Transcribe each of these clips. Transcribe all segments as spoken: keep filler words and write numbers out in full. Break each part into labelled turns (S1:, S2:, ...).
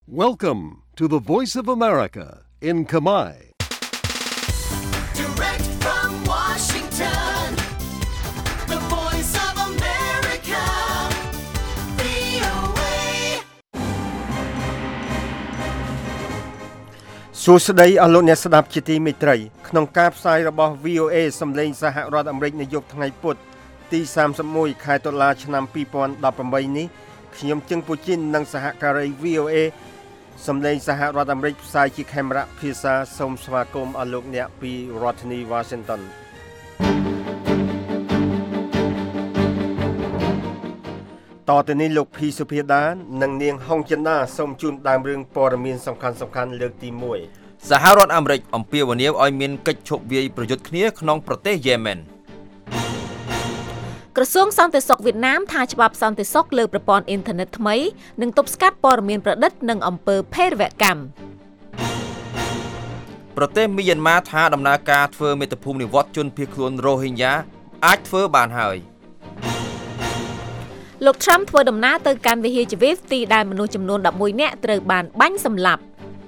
S1: Welcome to the Voice of America in Khmer.
S2: Direct from Washington, the Voice of America, វី អូ เอ
S3: សួស្តីអស់លោកអ្នកស្ដាប់ជាទីមេត្រីក្នុងការផ្សាយរបស់ វី អូ เอ សំឡេងសហរដ្ឋអាមេរិកនៅយប់ថ្ងៃពុធទីសាមសិបមួយខែតុលាឆ្នាំពីរពាន់ដប់ប្រាំបីនេះខ្ញុំជឹងពូជីននិងសហការី វី អូ เอ សំឡេងសហរដ្ឋអាមេរិកផ្សាយជាខេមរៈភាសាសូមស្វាគមន៍អស់លោកអ្នកពីរដ្ឋធានី Washington តទៅនេះលោកភីសុភាដានិងនាងហុងចិន្តាសូមជូនដើមរឿងព័ត៌មានសំខាន់ៗលើកទីមួយ
S4: សហរដ្ឋអាមេរិកអំពាវនាវឲ្យមានកិច្ចឈប់វាយប្រយុទ្ធគ្នាក្នុងប្រទេសយេម៉ែន
S5: ក្រសួងសន្តិសុខវៀតណាមថាច្បាប់សន្តិសុខលើប្រព័ន្ធអ៊ីនធឺណិតថ្មីនឹងទប់ស្កាត់ព័ត៌មានប្រឌិតនិងអំពើភេរវកម្ម
S4: ប្រទេសមីយ៉ាន់ម៉ាថាដំណើរការធ្វើមេត្តាភូមិនិវត្តជនភៀសខ្លួនរ៉ូហិញ៉ាអាចធ្វើបានហើយ
S5: លោក Trump ធ្វើដំណើរទៅកាន់វិហារជីវីសទីដែលមនុស្សចំនួនដប់មួយនាក់ត្រូវបានបាញ់សម្លាប់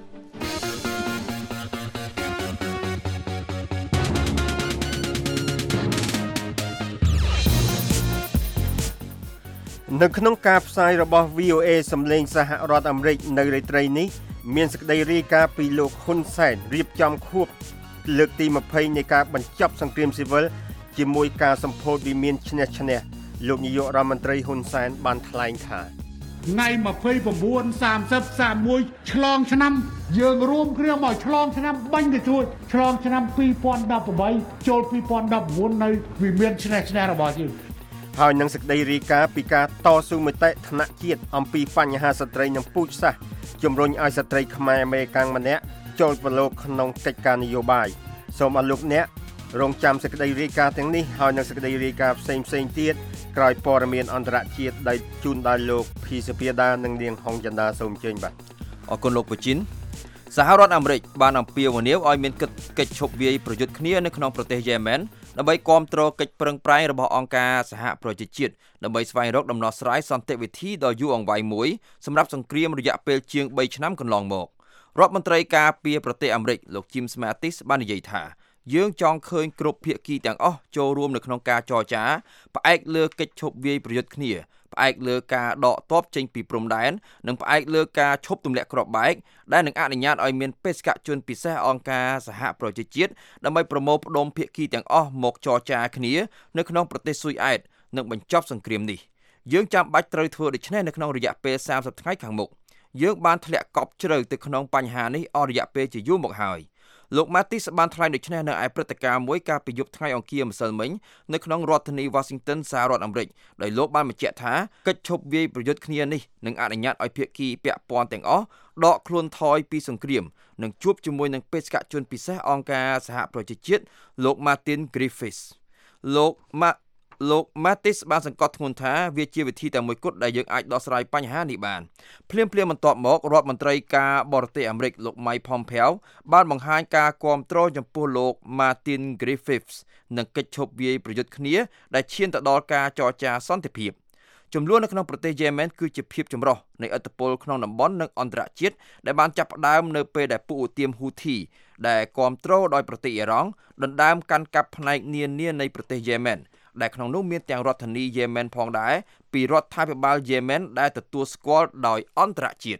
S3: នៅក្នុងការផ្សាយរបស់ វី អូ เอ សំឡេងសហរដ្ឋអាមេរិកនៅរាត្រីនេះមានសេចក្តីរាយការណ៍ពីលោកហ៊ុនសែនរៀបចំខួបលើកទីยี่สิบនៃការបញ្ចប់សង្គ្រាមស៊ីវិលជាមួយការសម្ពោធវិមានឈ្នះឈ្នះលោកនាយករដ្ឋមន្ត្រីហ៊ុនសែនបានថ្លែងថា
S6: ថ្ងៃยี่สิบเก้า สามสิบ สามสิบเอ็ดឆ្លងឆ្នាំយើងរួមគ្នាមកឆ្លងឆ្នាំបាញ់ទៅជួយឆ្លងឆ្នាំពីរពាន់ដប់ប្រាំបីចូលពីរពាន់ដប់៩នៅវិមានឈ្នះឈ្នះរបស់យើង
S3: ហើយនឹងសេចក្តីរាយការណ៍ពីការតស៊ូមតិថ្នាក់ជាតិអំពីបញ្ហាស្ត្រីនិងពូជសាសន៍ជំរុញឲ្យស្ត្រីខ្មែរអមេរិកម្នាក់ចូលប្រឡូកក្នុងកិច្ចការនយោបាយសូមអរលោកអ្នករងចាំសេចក្តីរាយការណ៍ទាំងនេះហើយនឹងសេចក្តីរាយការណ៍ផ្សេងផ្សេងទៀតក្រោយព័ត៌មានអន្តរជាតិដែលជូនដល់លោកភីសុភាដានិងនាងហុងចន្ទាសូមអញ្ជើញបាទ
S4: អរគុណលោកពូជីនសហរដ្ឋអាមេរិកបានអំពាវនាវឲ្យមានកិច្ចឈប់វាយប្រយុទ្ធគ្នានៅក្នុងប្រទេសយេម៉ែនដើម្បីគាំទ្រកិច្ចប្រឹងប្រែងរបស់អង្គការសហប្រជាជាតិដើម្បីស្វែងរកដំណោះស្រាយសន្តិវិធីដ៏យូរអង្វែងមួយសម្រាប់សង្គ្រាមរយៈពេលជាងបីឆ្នាំកន្លងមករដ្ឋមន្ត្រីការពារប្រទេសអាមេរិកលោក Jim Mattis បាននិយាយថាយើងចង់ឃើញគ្រប់ភាគីទាំងអស់ចូលរួមនៅក្នុងការចរចាផ្អែកលើកិច្ចឈប់វាយប្រយុទ្ធគ្នាផ្អែកលើការដកទ័ពចេញពីព្រំដែននិងផ្អែកលើការឈប់ទម្លាក់គ្រាប់បែកដែលនឹងអនុញ្ញាតឲ្យមានបេសកជនពិសេសអង្គការសហប្រជាជាតិដើម្បីប្រមូលផ្ដុំភាគីទាំងអស់មកចរចាគ្នានៅក្នុងប្រទេសស៊ុយអែតនិងបញ្ចប់សង្គ្រាមនេះយើងចាំបាច់ត្រូវធ្វើដូច្នេះនៅក្នុងរយៈពេលសាមសិបថ្ងៃខាងមុខយើងបានធ្លាក់កប់ជ្រៅទៅក្នុងបញ្ហានេះអស់រយៈពេលជាយូរមកហើយលោក Mattis បានថ្លែងដូច្នេះនៅឯព្រឹត្តិការណ៍មួយកាលពីយប់ថ្ងៃអង្គារម្សិលមិញនៅក្នុងរដ្ឋធានី Washington សហរដ្ឋអាមេរិកដោយលោកបានបញ្ជាក់ថាកិច្ចឈប់វាយប្រយុទ្ធគ្នានេះនឹងអនុញ្ញាតឲ្យភាគីពាក់ព័ន្ធទាំងអស់ដកខ្លួនថយពីសង្គ្រាមនិងជួបជាមួយនឹងបេសកជនពិសេសអង្គការសហប្រជាជាតិលោក Martin Griffiths លោក លោក Mattis បានសង្កត់ធ្ងន់ថាវាជាវិធីតែមួយគត់ដែលយើងអាចដោះស្រាយបញ្ហានេះបានភ្លាមៗបន្ទាប់មករដ្ឋមន្ត្រីការបរទេសអាមេរិកលោក Mike Pompeo បានបង្ហាញការគាំទ្រចំពោះលោក Martin Griffiths និងកិច្ចឈប់វាយប្រយុទ្ធគ្នាដែលឈានទៅដល់ការចរចាសន្តិភាពចំនួននៅក្នុងប្រទេសយេម៉ែនគឺជាភាពចម្រុះនៃឥទ្ធិពលក្នុងតំបន់និងអន្តរជាតិដែលបានចាប់ផ្ដើមនៅពេលដែលពួកឧទាមហ៊ូធីដែលគាំទ្រដោយប្រទេសអ៊ីរ៉ង់ដណ្ដើមកាន់កាប់ផ្នែកនានានៃប្រទេសយេម៉ែនដែលក្នុងនោះមានទាំងរដ្ឋធានីយេម៉ែនផងដែរពីរដ្ឋាភិបាលយេម៉ែនដែលទទួលស្គាល់ដោយអន្តរជាតិ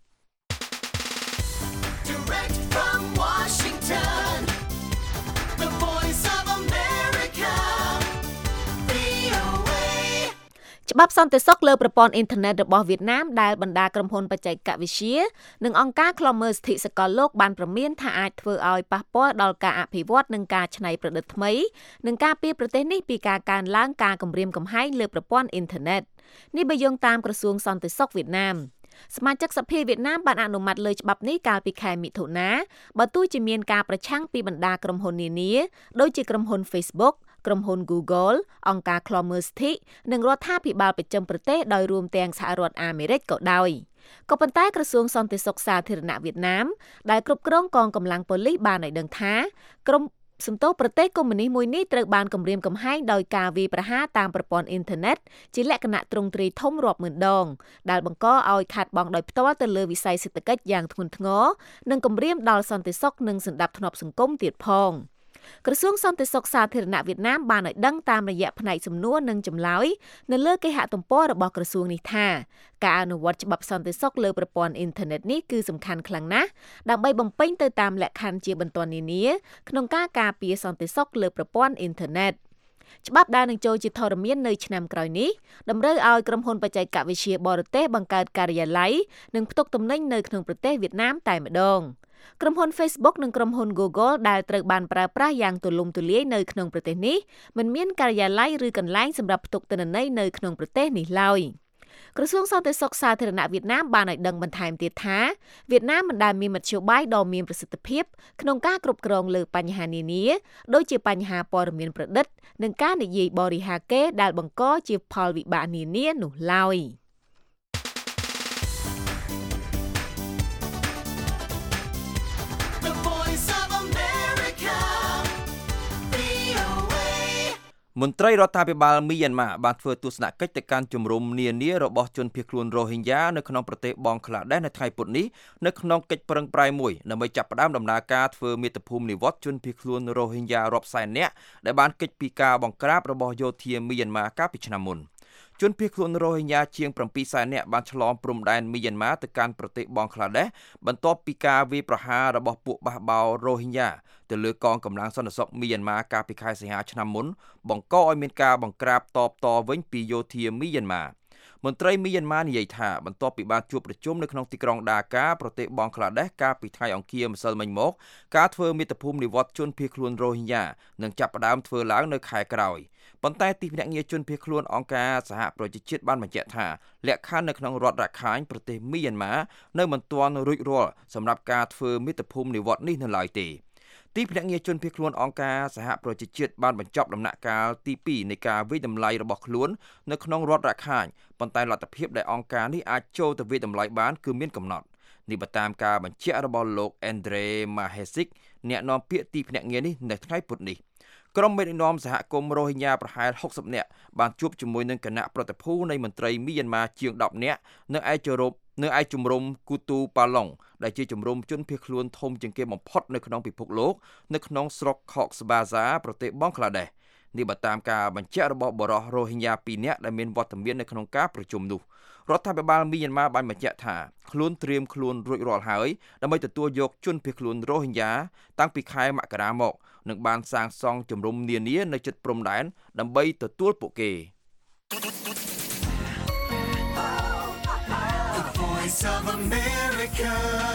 S2: Direct from Washington, the Voice of America, វី អូ เอ
S5: ច្បាប់សន្តិសុខលើប្រព័ន្ធអ៊ីនធឺណិតរបស់វៀតណាមដែលបណ្ដាក្រុមហ៊ុនបច្ចេកវិទ្យានិងអង្គការឃ្លាំមើលសិទ្ធិសកលលោកបានព្រមានថាអាចធ្វើឲ្យប៉ះពាល់ដល់ការអភិវឌ្ឍនិងការច្នៃប្រឌិតថ្មីនិងការពារប្រទេសនេះពីការកើនឡើងការគំរាមកំហែងលើប្រព័ន្ធអ៊ីនធឺណិតនេះបើយោងតាមក្រសួងសន្តិសុខវៀតណាមសមាជិកសភាវៀតណាមបានអនុម័តលើច្បាប់នេះកាលពីខែមិថុនាបើទោះជាមានការប្រឆាំងពីបណ្ដាក្រុមហ៊ុននានាដូចជាក្រុមហ៊ុន Facebook ក្រុមហ៊ុន Google អង្គការឃ្លាំមើលសិទ្ធិនិងរដ្ឋាភិបាលប្រចាំប្រទេសដោយរួមទាំងសហរដ្ឋអាមេរិកក៏ដោយក៏ប៉ុន្តែក្រសួងសន្តិសុខសាធារណៈវៀតណាមដែលគ្រប់គ្រងកងកម្លាំងប៉ូលីសបានឲ្យដឹងថាក្រុមសំទោសប្រទេសកុម្មុយនីសមួយនេះត្រូវបានគំរាមកំហែងដោយការវាយប្រហារតាមប្រព័ន្ធអ៊ីនធឺណិតជាលក្ខណៈទ្រង់ទ្រាយធំរាប់ម៉ឺនដងដែលបង្កឲ្យខាតបង់ដោយផ្ទាល់ទៅលើវិស័យសេដ្ឋកិច្ចយ៉ាងធ្ងន់ធ្ងរនិងគំរាមដល់សន្តិសុខនិងសណ្ដាប់ធ្នាប់សង្គមទៀតផងក្រសួងសន្តិសុខសាធារណៈវៀតណាមបានឲ្យដឹងតាមរយៈផ្នែកសំណួរនិងចម្លើយនៅលើគេហទំព័ររបស់ក្រសួងនេះថាការអនុវត្តច្បាប់សន្តិសុខលើប្រព័ន្ធអ៊ីនធឺណិតនេះគឺសំខាន់ខ្លាំងណាស់ដើម្បីបំពេញទៅតាមលក្ខខណ្ឌជាបន្ទាន់នានាក្នុងការការពារសន្តិសុខលើប្រព័ន្ធអ៊ីនធឺណិតច្បាប់ដែលនឹងចូលជាធរមាននៅឆ្នាំក្រោយនេះតម្រូវឲ្យក្រុមហ៊ុនបច្ចេកវិទ្យាបរទេសបង្កើតការិយាល័យនិងផ្ទុកទំនិញនៅក្នុងប្រទេសវៀតណាមតែម្ដងក្រុមហ៊ុន Facebook និងក្រុមហ៊ុន Google ដែលត្រូវបានប្រើប្រាស់យ៉ាងទូលំទូលាយនៅក្នុងប្រទេសនេះមិនមានការិយាល័យឬកន្លែងសម្រាប់ផ្ទុកទិន្នន័យនៅក្នុងប្រទេសនេះឡើយក្រសួងសន្តិសុខសាធារណៈវៀតណាមបានឲ្យដឹងបន្ថែមទៀតថាវៀតណាមមិនដែលមានមធ្យោបាយដ៏មានប្រសិទ្ធភាពក្នុងការគ្រប់គ្រងលើបញ្ហានានាដូចជាបញ្ហាព័ត៌មានប្រឌិតនិងការនិយាយបរិហាកេរដែលបង្កជាផលវិបាកនានានោះឡើយ
S4: មន្ត្រីរដ្ឋាភិបាលមីយ៉ាន់ម៉ាបានធ្វើទស្សនកិច្ចទៅកាន់ជំរំនានារបស់ជនភៀសខ្លួនរ៉ូហិញ៉ានៅក្នុងប្រទេសបង់ក្លាដេសនៅថ្ងៃពុធនេះនៅក្នុងកិច្ចប្រឹងប្រែងមួយដើម្បីចាប់ផ្ដើមដំណើរការធ្វើមាតុភូមិនិវត្តន៍ជនភៀសខ្លួនរ៉ូហិញ៉ារាប់សែននាក់ដែលបានគេចពីការបង្ក្រាបរបស់យោធាមីយ៉ាន់ម៉ាកាលពីឆ្នាំមុនជនភៀសខ្លួនរ៉ូហិញ៉ាជាង7សែននាក់បានឆ្លងព្រំដែនមីយ៉ាន់ម៉ាទៅកាន់ប្រទេសបង់ក្លាដេសបន្ទាប់ពីការវាយប្រហាររបស់ពួកបះបោររ៉ូហិញ៉ាទៅលើកងកម្លាំងសន្តិសុខមីយ៉ាន់ម៉ាកាលពីខែសីហាឆ្នាំមុនបង្កឲ្យមានការបង្ក្រាបតបតវិញពីយោធាមីយ៉ាន់ម៉ាមន្ត្រីមីយ៉ាន់ម៉ានិយាយថាបន្ទាប់ពីបានជួបប្រជុំនៅក្នុងទីក្រុងដាកាប្រទេសបង់ក្លាដេសកាលពីថ្ងៃអង្គារម្សិលមិញមកការធ្វើមាតុភូមិនិវត្តន៍ជនភៀសខ្លួនរ៉ូហិញ៉ានឹងចាប់ផ្ដើមធ្វើឡើងនៅខែក្រោយប៉ុន្តែទីភ្នាក់ងារជនភៀសខ្លួនអង្គការសហប្រជាជាតិបានបញ្ជាក់ថាលក្ខខណ្ឌនៅក្នុងរដ្ឋរ៉ាខាញប្រទេសមីយ៉ាន់ម៉ានៅមិនទាន់រួចរាល់សម្រាប់ការធ្វើមាតុភូមិនិវត្តន៍នេះនៅឡើយទេទីភ្នាក់ងារជនភៀសខ្លួនអង្គការសហប្រជាជាតិបានបញ្ចប់ដំណាក់កាលទីពីរនៃការវិយតម្លៃរបស់ខ្លួននៅក្នុងរដ្ឋរ៉ាខាញប៉ុន្តែលទ្ធភាពដែលអង្គការនេះអាចចូលទៅវិយតម្លៃបានគឺមានកំណត់នេះបើតាមការបញ្ជាក់របស់លោក Andre Mahesik អ្នកនាំពាក្យទីភ្នាក់ងារនេះនៅថ្ងៃពុធនេះក្រុមមេដឹកនាំសហគមន៍រ៉ូហិញ៉ាប្រហែលហុកសិបនាក់បានជួបជាមួយនឹងគណៈប្រតិភូនៃមន្ត្រីមីយ៉ាន់ម៉ាជាងដប់នាក់នៅឯជរុបនៅឯជំរំគូទូប៉ាឡុងដែលជាជំរំជនភៀសខ្លួនធំជាងគេបំផុតនៅក្នុងពិភពលោកនៅក្នុងស្រុក Cox's Bazar ប្រទេសបង់ក្លាដេសនេះបើតាមការបញ្ជាក់របស់បរិសុទ្ធរ៉ូហិញ៉ាពីរនាក់ដែលមានវត្តមាននៅក្នុងការប្រជុំនោះរដ្ឋាភិបាលមីយ៉ាន់ម៉ាបានបញ្ជាក់ថាខ្លួនត្រៀមខ្លួនរួចរាល់ហើយដើម្បីទទួលយកជនភៀសខ្លួនរ៉ូហិញ៉ាតាំងពីខែមករាមកនិងបានសាងសង់ជំរំនានានៅជិតព្រំដែនដើម្បីទទួលពួកគេ
S2: The Voice of America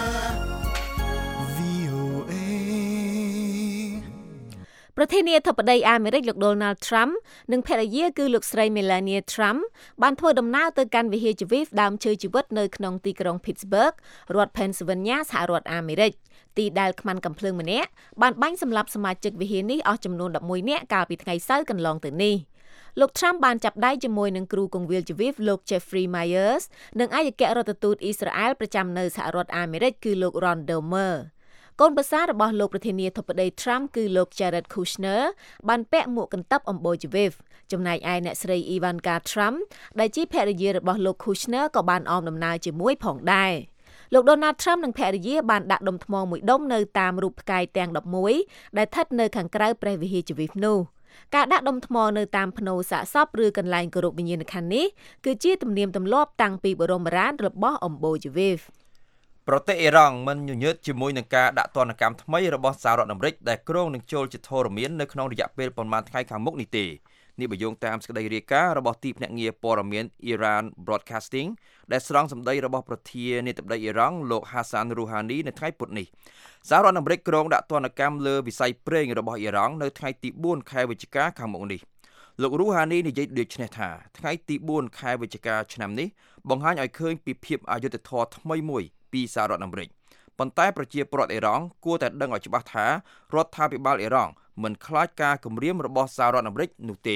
S5: ប្រធានាធិបតីអាមេរិកលោក Donald Trump និងភរិយាគឺលោកស្រី Melania Trump បានធ្វើដំណើរទៅកាន់វិហារជីវីសដើមឈើជីវិតនៅក្នុងទីក្រុង Pittsburgh រដ្ឋ Pennsylvania សហរដ្ឋអាមេរិកទីដែលខ្មាន់កំភ្លើងម្នាក់បានបាញ់សម្លាប់សមាជិកវិហារនេះអស់ចំនួនelevenនាក់កាលពីថ្ងៃសៅរ៍កន្លងទៅនេះលោក Trump បានចាប់ដៃជាមួយនឹងគ្រូគង្វាលជីវីសលោក Jeffrey Myers និងឯកអគ្គរដ្ឋទូតអ៊ីស្រាអែលប្រចាំនៅសហរដ្ឋអាមេរិកគឺលោក Ron Dermerកូនប្រសាររបស់លោកប្រធានាធិបតី Trump គឺលោក Jared Kushner បានពាក់មួកកន្ទប់អំបូរជីវីសចំណែកឯអ្នកស្រី Ivanka Trump ដែលជាភរិយារបស់លោក Kushner ក៏បានអមដំណើរជាមួយផងដែរលោក Donald Trump និងភរិយាបានដាក់ដុំថ្មមួយដុំនៅតាមរូបផ្កាយទាំងelevenដែលស្ថិតនៅខាងក្រៅព្រះវិហារជីវីសនោះការដាក់ដុំថ្មនៅតាមភ្នូរសាកសពឬកន្លែងគោរពវិញ្ញាណក្ខន្ធនេះគឺជាទំនៀមទម្លាប់តាំងពីបរមរានរបស់អំបូរជីវីស
S4: ប្រទេសអ៊ីរ៉ង់មិនញញើតជាមួយនឹងការដាក់ទណ្ឌកម្មថ្មីរបស់សហរដ្ឋអាមេរិកដែលគ្រោងនឹងចូលជាធរមាននៅក្នុងរយៈពេលប្រមាណថ្ងៃខាងមុខនេះទេនេះបើយោងតាមសេចក្តីរាយការណ៍របស់ទីភ្នាក់ងារព័ត៌មាន Iran Broadcasting ដែលស្រង់សម្ដីរបស់ប្រធានាធិបតីអ៊ីរ៉ង់លោក Hassan Rouhani នៅថ្ងៃពុធនេះសហរដ្ឋអាមេរិកគ្រោងដាក់ទណ្ឌកម្មលើវិស័យប្រេងរបស់អ៊ីរ៉ង់នៅថ្ងៃទីfourខែវិច្ឆិកាខាងមុខនេះលោក Rouhani និយាយដូចនេះថាថ្ងៃទីfourខែវិច្ឆិកាឆ្នាំនេះបង្ហាញឲ្យឃើញពីភាពអយុត្តិធម៌ថ្មីមួយពីសហរដ្ឋអាមេរិកប៉ុន្តែប្រជាពលរដ្ឋអ៊ីរ៉ង់គួរតែដឹងឲ្យច្បាស់ថារដ្ឋាភិបាលអ៊ីរ៉ង់មិនខ្លាចការគំរាមរបស់សហរដ្ឋអាមេរិកនោះទេ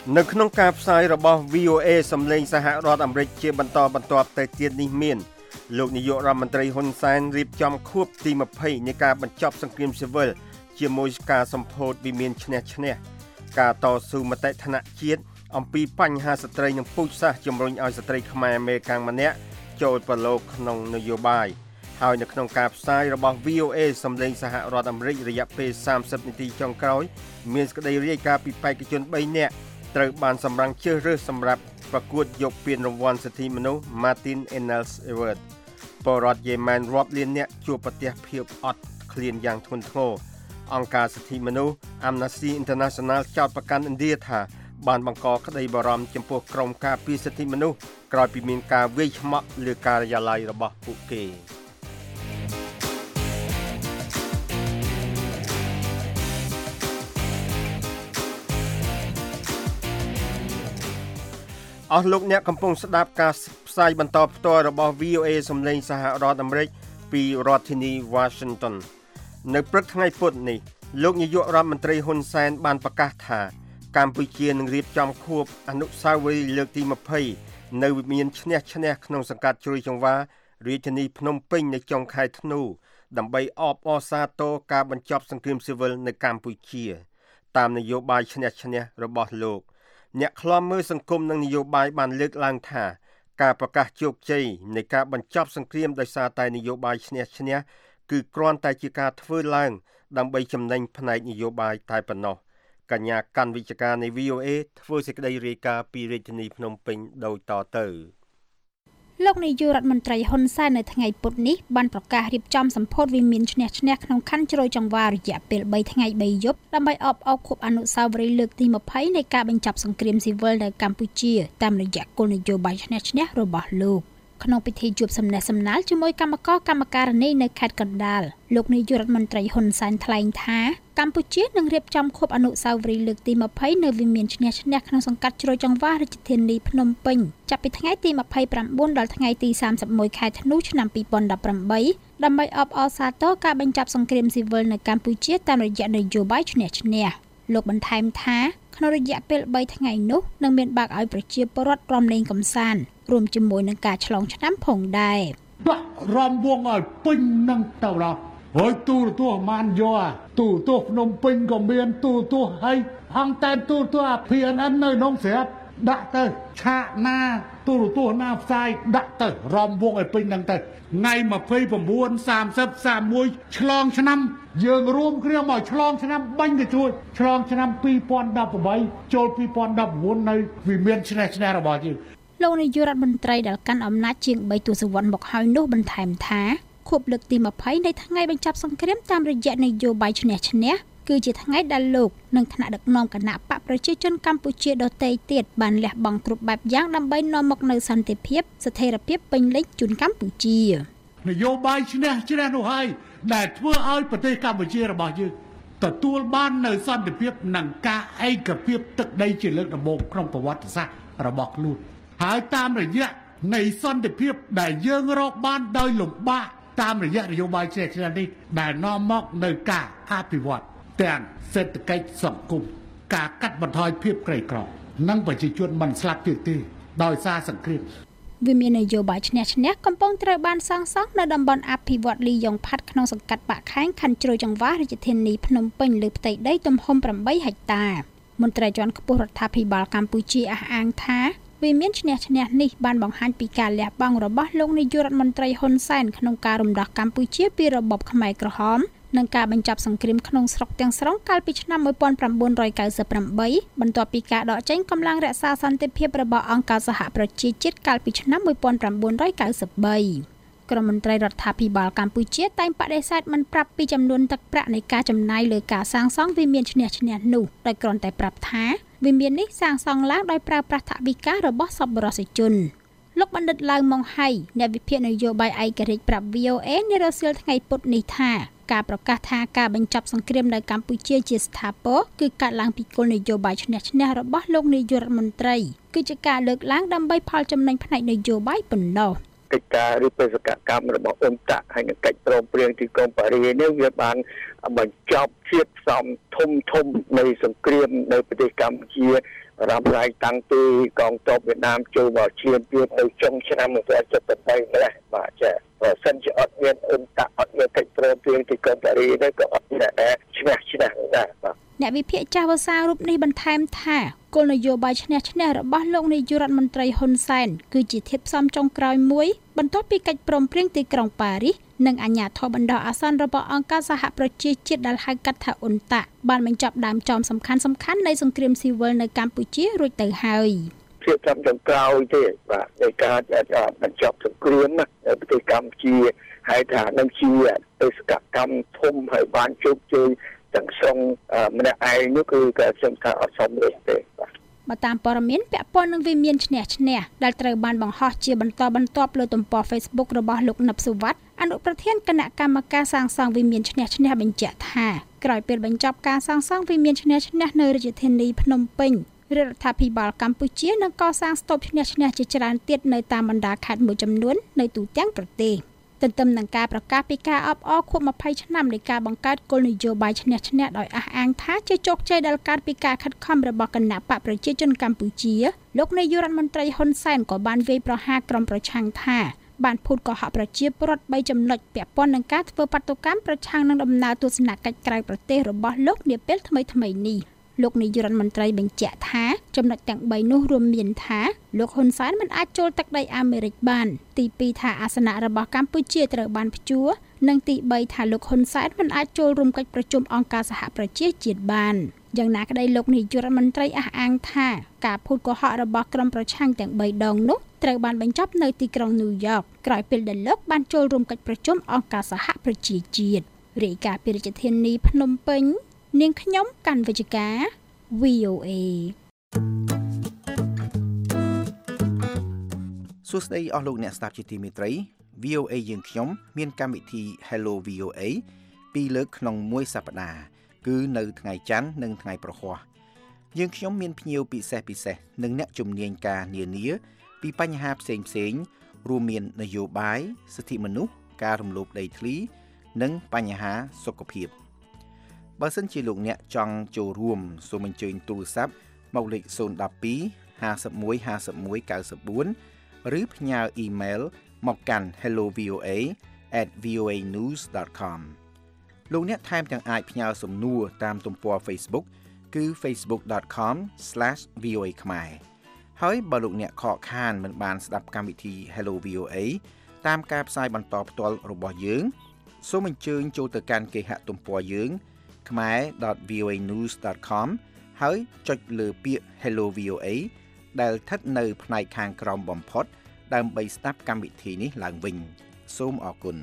S3: នៅក្នុងការផ្សាយរបស់ V O A សំឡេងសហរដ្ឋអាមេរិកជាបន្តបន្ទាប់ទៅទៀតនេះមានលោកនាយករដ្ឋមន្ត្រីហ៊ុនសែនរៀបចំខួបទីยี่สิบនៃការបញ្ចប់សង្គ្រាមស៊ីវិលជាមួយការសម្ពោធវិមានឈ្នះឈ្នះការតស៊ូមតិថ្នាក់ជាតិអំពីបញ្ហាស្ត្រីនិងពូជសាសន៍ជំរុញឲ្យស្ត្រីខ្មែរអមេរិកម្នាក់ចូលប្រឡូកក្នុងនយោបាយហើយនៅក្នុងការផ្សាយរបស់ V O A សំឡេងសហរដ្ឋអាមេរិករយៈពេលសាមសិបនាទីចុងក្រោយមានសេចក្តីរាយការណ៍ពីបេក្ខជនបីនាក់ត្រូវបានសម្រេចជ្រើសរើសសម្រាប់ប្រកួតយកពានរង្វាន់សិទ្ធិមនុស្ស Martin Ennals Award ពលរដ្ឋយេម៉ែនរាប់លានអ្នកជួបប្រទះភាពអត់ឃ្លានយ៉ាងធ្ងន់ធ្ងរអង្គការសិទ្ធិមនុស្ស Amnesty International ចោទប្រកាន់ឥណ្ឌាថាបានបង្កក្តីបារម្ភចំពោះក្រមការពារសិទ្ធិមនុស្សក្រោយពីមានការវាយឆ្មក់លើការិយាល័យរបស់ពួកគេអស់លោកអ្នកកំពុងស្ដាប់ការផ្សាយបន្តផ្ទាល់របស់ V O A សំឡេងសហរដ្ឋអាមេរិកពីរដ្ឋធានី Washington នៅព្រឹកថ្ងៃពុធនេះលោកនាយករដ្ឋមន្ត្រីហ៊ុនសែនបានប្រកាសថាកម្ពុជានឹងរៀបចំខួបអនុស្សាវរីយ៍លើកទីยี่สิบនៅវិមានឈ្នះឈ្នះក្នុងសង្កាត់ជ្រោយចង្វាររាជធានីភ្នំពេញនៅចុងខែធ្នូដើម្បីអបអរសាទរការបញ្ចប់សង្គ្រាមស៊ីវិលនៅកម្ពុជាតាមនយោបាយឈ្នះឈ្នះរបស់លោកអ្នកខ្លំមើលសង្គមនិងនយោបាយបានលើកឡើងថាការប្រកាសជោគជ័យនៃការបញ្ចប់សង្គ្រាមដោយសារតែនយោបាយឈ្នះឈ្នះគឺគ្រាន់តែជាការធ្វើឡើងដើម្បីចំណេញផ្នែកនយោបាយតែប៉ុណ្ណោះកញ្ញាកាន់វិជ្ជការនៃ V O A ធ្វើសេចក្តីរាយការណ៍ពីរាជធានីភ្នំពេញដូចតទៅ
S7: លោកនាយករដ្ឋមន្ត្រីហ៊ុនសែននៅថ្ងៃពុធនេះបានប្រកាសរៀបចំសម្ពោធវិមានឈ្នះឈ្នះក្នុងខណ្ឌជ្រោយចង្វាររយៈពេលបីថ្ងៃបីយប់ដើម្បីអបអរខួបអនុស្សាវរីយ៍លើកទីยี่สิบនៃការបញ្ចប់សង្គ្រាមស៊ីវិលនៅកម្ពុជាតាមរយៈគោលនយោបាយឈ្នះឈ្នះរបស់លោកក្នុងពិធីជួបសំណេះសំណាលជាមួយគណៈកម្មការកម្មការនីនៅខេត្តកណ្ដាលលោកនាយករដ្ឋមន្ត្រីហ៊ុនសែនថ្លែងថាកម្ពុជានឹងរៀបចំខួបអនុស្សាវរីយ៍លើកទីยี่สิบនៅវិមានឈ្នះឈ្នះក្នុងសង្កាត់ជ្រោយចង្វាររាជធានីភ្នំពេញចាប់ពីថ្ងៃទីยี่สิบเก้าដល់ថ្ងៃទីสามสิบเอ็ดខែធ្នូឆ្នាំពីរពាន់ដប់ប្រាំបីដើម្បីអបអរសាទរការបញ្ចប់សង្គ្រាមស៊ីវិលនៅកម្ពុជាតាមរយៈនយោបាយឈ្នះឈ្នះលោកបន្ថែមថាក្នុងរយៈពេលបីថ្ងៃនោះនឹងមានបើកឲ្យប្រជាពលរដ្ឋរំលែងកម្សាន្តរួមជាមួយនឹងការឆ្លងឆ្នាំផងដែរ
S6: បាក់រំវងឲ្យពេញនឹងទៅដល់ហើយទូរទស្សន៍បានយកទូរទស្សន៍ភ្នំពេញក៏មានទូរទស្សន៍ហើយហងតែទូរទស្សន៍អា P N N នៅក្នុងស្រាប់ដាក់ទៅឆាកណាទូរទស្សន៍ណាផ្សាយដាក់ទៅរំវងឲ្យពេញនឹងទៅថ្ងៃยี่สิบเก้า สามสิบ สามสิบเอ็ดឆ្លងឆ្នាំយើងរួមគ្នាមកឆ្លងឆ្នាំបាញ់ទៅជួយឆ្លងឆ្នាំពីរពាន់ដប់ប្រាំចូលពីរពាន់ដប់៩នៅវិមានឈ្នះឈ្នះរបស់យើង
S7: លោកនាយករដ្ឋមន្ត្រីដែលកាន់អំណាចជាងបីទសវត្សរ៍មកហើយនោះបន្ថែមថាខួបលើកទីยี่สิบនៃថ្ងៃបញ្ចប់សង្គ្រាមតាមរយៈនយោបាយឈ្នះឈ្នះគឺជាថ្ងៃដែលលោកនិងថ្នាក់ដឹកនាំគណៈបកប្រជាជនកម្ពុជាដទៃទៀតបានលះបង់គ្រប់បែបយ៉ាងដើម្បីនាំមកនូវសន្តិភាពស្ថិរភាពពេញលេញជូនកម្ពុជា
S6: នយោបាយឈ្នះឈ្នះនោះហើយដែលធ្វើឲ្យប្រទេសកម្ពុជារបស់យើងទទួលបាននូវសន្តិភាពនិងការឯកភាពទឹកដីជាលើកដំបូងក្នុងប្រវត្តិសាស្ត្ររបស់ខ្លួនហើយតាមរយៈនៃសន្តិភាពដែលយើងរកបានដោយលំបាកតាមរយៈនយោបាយឈ្នះឈ្នះនេះដែលនាំមកនៅការអភិវឌ្ឍទាំងសេដ្ឋកិច្ចសង្គមការកាត់បន្ថយភាពក្រីក្រនិងប្រជាជនមិនស្លាប់ទៀតទេដោយសារសង្គ្រាម
S7: វិមាននយោបាយឈ្នះឈ្នះកំពុងត្រូវបានសាងសង់នៅតំបន់អភិវឌ្ឍលីយ៉ុងផាត់ក្នុងសង្កាត់បាក់ខែងខណ្ឌជ្រោយចង្វាររាជធានីភ្នំពេញលើផ្ទៃដីទំហំប្រាំបីហិកតាមន្ត្រីជាន់ខ្ពស់រដ្ឋាភិបាលកម្ពុជាអះអាងថាវិមានឈ្នះឈ្នះនេះបានបង្ហាញពីការលះបង់របស់លោកនាយករដ្ឋមន្ត្រីហ៊ុនសែនក្នុងការរំដោះកម្ពុជាពីរបបខ្មែរក្រហមនិងការបញ្ចប់សង្គ្រាមក្នុងស្រុកទាំងស្រុងកាលពីឆ្នាំmột nghìn chín trăm chín mươi támបន្ទាប់ពីការដកចេញកម្លាំងរក្សាសន្តិភាពរបស់អង្គការសហប្រជាជាតិកាលពីឆ្នាំmột nghìn chín trăm chín mươi baក្រមមន្ត្រីរដ្ឋាភិបាលកម្ពុជាតែងបដិសេធមិនប្រាប់ពីចំនួនទឹកប្រាក់នៃការចំណាយលើការសាងសង់វិមានឈ្នះឈ្នះនោះដោយគ្រាន់តែប្រាប់ថាវិមាននេះសាងសង់ឡើងដោយប្រើប្រាស់ថវិការបស់សប្បុរសជនលោកបណ្ឌិតឡៅម៉ុងហៃអ្នកវិភាគនយោបាយឯករាជ្យប្រាប់ V O A នៅរសៀលថ្ងៃពុធនេះថាការប្រកាសថាការបញ្ចប់សង្គ្រាមនៅកម្ពុជាជាស្ថាពរគឺកាត់ឡើងពីគោលនយោបាយឈ្នះឈ្នះរបស់លោកនាយករដ្ឋមន្ត្រីគឺជាការលើកឡើងដើម្បីផលចំណេញផ្នែកនយោបាយប៉ុណ្ណោះ
S8: កិច្ចការឬបេសកកម្មរបស់អ៊ុនតាក់ហើយនឹងកិច្ចព្រមព្រៀងទីក្រុងប៉ារីសនេះវាបានបញ្ចប់ជាតិផ្សំធំធំនៃសង្គ្រាមនៅប្រទេសកម្ពុជារ៉ាប់រ៉ៃតាំងពីកងទ័ពវៀតណាមចូលមកឈានទៀតនៅចុងឆ្នាំmột nghìn chín trăm七mươi támម្លេះបាទចាបើសិនជាអត់មានអ៊ុនតាក់អត់មានកិច្ចព្រមព្រៀងទីក្រុងប៉ារីសនេះក៏អត់មានដែរឈ្នះឈ្នះដែរបាទ
S7: អ្នកវិភាគចាស់ភាសារូបនេះបន្ថែមថាគោលនយោបាយឈ្នះឈ្នះរបស់លោកនាយករដ្ឋមន្ត្រីហ៊ុនសែនគឺជាធាតុផ្សំចុងក្រោយមួយបន្ទាប់ពីកិច្ចព្រមព្រៀងទីក្រុងប៉ារីសនិងអាជ្ញាធរបណ្ដោះអាសន្នរបស់អង្គការសហប្រជាជាតិដែលហៅកាត់ថាអ៊ុនតាក់បានបញ្ចប់ដើមចមសំខាន់សំខាន់នៃសង្គ្រាមស៊ីវិលនៅកម្ពុជារួចទៅហើយ
S8: ភាពចំចំក្រោយទេបាទនៃការបញ្ចប់សង្គ្រាមនៅប្រទេសកម្ពុជាហើយថានឹងជាបេសកកម្មធំហើយបានជោគជ័យទាំងស្រុងម្នាក់ឯងនោះគឺក៏ខ្ញុំថាអត់សមរម្យទេបាទ
S7: បើតាមព័ត៌មានពាក់ព័ន្ធនឹងវិមានឈ្នះឈ្នះដែលត្រូវបានបង្ហោះជាបន្តបន្ទាប់លើទំព័រ Facebook របស់លោកណឹបសុវត្ថិអនុប្រធានគណៈកម្មការសាងសង់វិមានឈ្នះឈ្នះបញ្ជាក់ថាក្រោយពេលបញ្ចប់ការសាងសង់វិមានឈ្នះឈ្នះនៅរាជធានីភ្នំពេញរដ្ឋាភិបាលកម្ពុជានឹងកសាងស្តុបឈ្នះឈ្នះជាច្រើនទៀតនៅតាមបណ្ដាខេត្តមួយចំនួននៅទូទាំងប្រទេសទន្ទឹមនឹងការប្រកាសពីការអបអរខួបម្ភៃឆ្នាំនៃការបង្កើតគោលនយោបាយឈ្នះឈ្នះដោយអះអាងថាជាជោគជ័យដែលកើតពីការខិតខំរបស់គណៈបកប្រជាជនកម្ពុជាលោកនាយករដ្ឋមន្ត្រីហ៊ុនសែនក៏បានវាយប្រហារក្រុមប្រឆាំងថាបានភូតកុហកប្រជាពលរដ្ឋបីចំណុចពាក់ព័ន្ធនឹងការធ្វើបាតុកម្មប្រឆាំងនឹងដំណើរទស្សនកិច្ចក្រៅប្រទេសរបស់លោកនាពេលថ្មីៗនេះលោកនាយករដ្ឋមន្ត្រីបញ្ជាក់ថាចំណុចទាំងបីនោះរួមមានថាលោកហ៊ុនសែនមិនអាចចូលទឹកដីអាមេរិកបានទីពីរថាអាសនៈរបស់កម្ពុជាត្រូវបានព្យួរនិងទីបីថាលោកហ៊ុនសែនមិនអាចចូលរួមកិច្ចប្រជុំអង្គការសហប្រជាជាតិបានយ៉ាងណាក្តីលោកនាយករដ្ឋមន្ត្រីអះអាងថាការភូតកុហករបស់ក្រុមប្រឆាំងទាំងបីដងនោះត្រូវបានបញ្ចប់នៅទីក្រុងញូវយ៉កក្រោយពេលដែលលោកបានចូលរួមកិច្ចប្រជុំអង្គការសហប្រជាជាតិរាយការណ៍ពីរាជធានីភ្នំពេញនាងខ្ញុំកាន់វិជ្ជការ វី អូ អេ
S9: សួស្តីអស់លោកអ្នកស្ដាប់ជាទីមេត្រី វី អូ អេ យើងខ្ញុំមានកម្មវិធី Hello វី អូ អេ ពីរលើកក្នុងមួយសប្តាហ៍គឺនៅថ្ងៃច័ន្ទនិងថ្ងៃប្រហ័សយើងខ្ញុំមានភ្ញៀវពិសេសពិសេសនិងអ្នកជំនាញការនានាពីបញ្ហាផ្សេងផ្សេងរួមមាននយោបាយសិទ្ធិមនុស្សការរំលោភដីធ្លីនិងបញ្ហាសុខភាពបើសិនជាលោកអ្នកចង់ចូលរួមសូមអញ្ជើញទូរស័ព្ទមកលេខศูนย์ một hai ห้าสิบเอ็ด ห้าสิบเอ็ด เก้าสิบสี่ឬផ្ញើអ៊ីមែលមកកាន់ hello v o a at v o a news dot com លោកអ្នកថែមទាំងអាចផ្ញើសំណួរតាមទំព័រ Facebook គឺ facebook dot com slash v o a ខ្មែរហើយបើលោកអ្នកខកខានមិនបានស្ដាប់កម្មវិធី Hello វី អូ អេ តាមការផ្សាយបន្តផ្ទាល់របស់យើងសូមអញ្ជើញចូលទៅកាន់គេហទំព័រយើងខ្មែរ dot v o a news dot com ហើយចុចលើពាក្យ Hello វី អូ អេ ដែលស្ថិតនៅផ្នែកខាងក្រោមបំផុតដើម្បីស្ដាប់កម្មវិធីនេះឡើងវិញសូមអរគុណ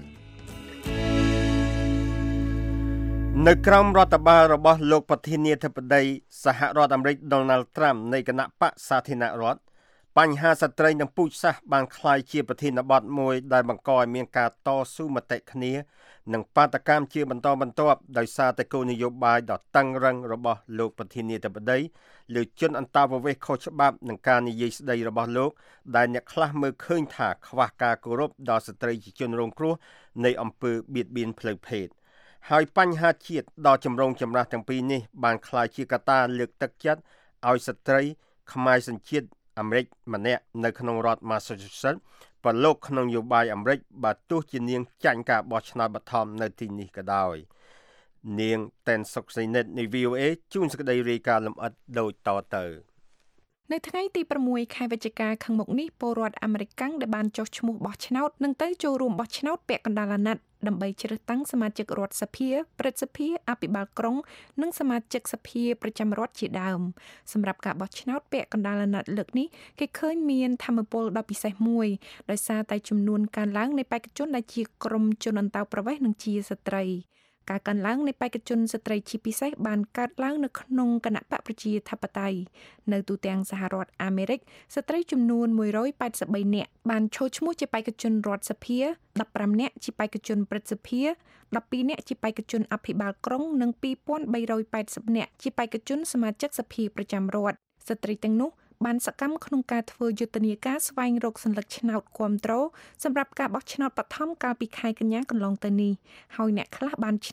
S3: នៅក្រោមរដ្ឋបាលរបស់លោកប្រធានាធិបតីសហរដ្ឋអាមេរិក Donald Trump នៃគណៈបកសាធារណរដ្ឋបញ្ហាស្ត្រីនិងពូជសាសន៍បានក្លាយជាប្រធានបទមួយដែលបង្កឲ្យមានការតស៊ូមតិគ្នានិងបាតកម្មជាបន្តបន្ទាប់ដោយសារតែគោលនយោបាយដ៏តឹងរ៉ឹងរបស់លោកប្រធានាធិបតីលើជនអន្តោប្រវេសន៍ខុសច្បាប់និងការនិយាយស្ដីរបស់លោកដែលអ្នកខ្លះមើលឃើញថាខ្វះការគោរពដល់ស្ត្រីជាជនរងគ្រោះនៃអំពើបៀតបៀនផ្លូវភេទហើយបញ្ហាជាតិដ៏ចម្រូងចម្រាសទាំងពីរនេះបានក្លាយជាកត្តាលើកទឹកចិត្តឲ្យស្ត្រីខ្មែរសញ្ជាតិអាមេរិកម្នាក់នៅក្នុងរដ្ឋ Massachusetts ប្រឡូកក្នុងនយោបាយអាមេរិកបើទោះជានាងចាញ់ការបោះឆ្នោតបឋមនៅទីនេះក៏ដោយនាងតែនសុកសីនិតនៃ វី អូ អេ ជួនសេចក្តីរាយការណ៍លម្អិតដូចតទៅ
S10: នៅថ្ងៃទីប្រាំមួយខែវិច្ឆិកាខាងមុខនេះពលរដ្ឋអាមេរិកកាំងដែលបានចុះឈ្មោះបោះឆ្នោតនឹងទៅចូលរួមបោះឆ្នោតពាក់កណ្ដាលអាណត្តិដើម្បីជ្រើសតាំងសមាជិករដ្ឋសភាព្រឹទ្ធសភាអភិបាលក្រុងនិងសមាជិកសភាប្រចាំរដ្ឋជាដើមសម្រាប់ការបោះឆ្នោតពាក់កណ្ដាលអាណត្តិលើកនេះគេឃើញមានថាមពលដ៏ពិសេសមួយដោយសារតែចំនួនកើនឡើងនៃបេក្ខជនដែលជាក្រុមជនអន្តោប្រវេសន៍និងជាស្ត្រីការកើនឡើងនៃបេក្ខជនស្ត្រីជាពិសេសបានកើតឡើងនៅក្នុងគណៈបកប្រជាធិបតេយ្យនៅទូទាំងសហរដ្ឋអាមេរិកស្ត្រីចំនួនមួយរយប៉ែតសិបបីនាក់បានចូលឈ្មោះជាបេក្ខជនរដ្ឋសភាដប់ប្រាំនាក់ជាបេក្ខជនព្រឹទ្ធសភាដប់ពីរនាក់ជាបេក្ខជនអភិបាលក្រុងនិងពីរពាន់បីរយប៉ែតសិបនាក់ជាបេក្ខជនសមាជិកសភាប្រចាំរដ្ឋស្ត្រីទាំងនោះបានសកម្មក្នុងការធ្វើយុទ្ធនាការស្វែងរកសញ្ញាឆ្នោតគាំទ្រសម្រាប់ការបោះឆ្នោតបឋមកាលពីខែកញ្ញាកន្លងទៅនេះហើយអ្នកខ្លះបានឈ្នះ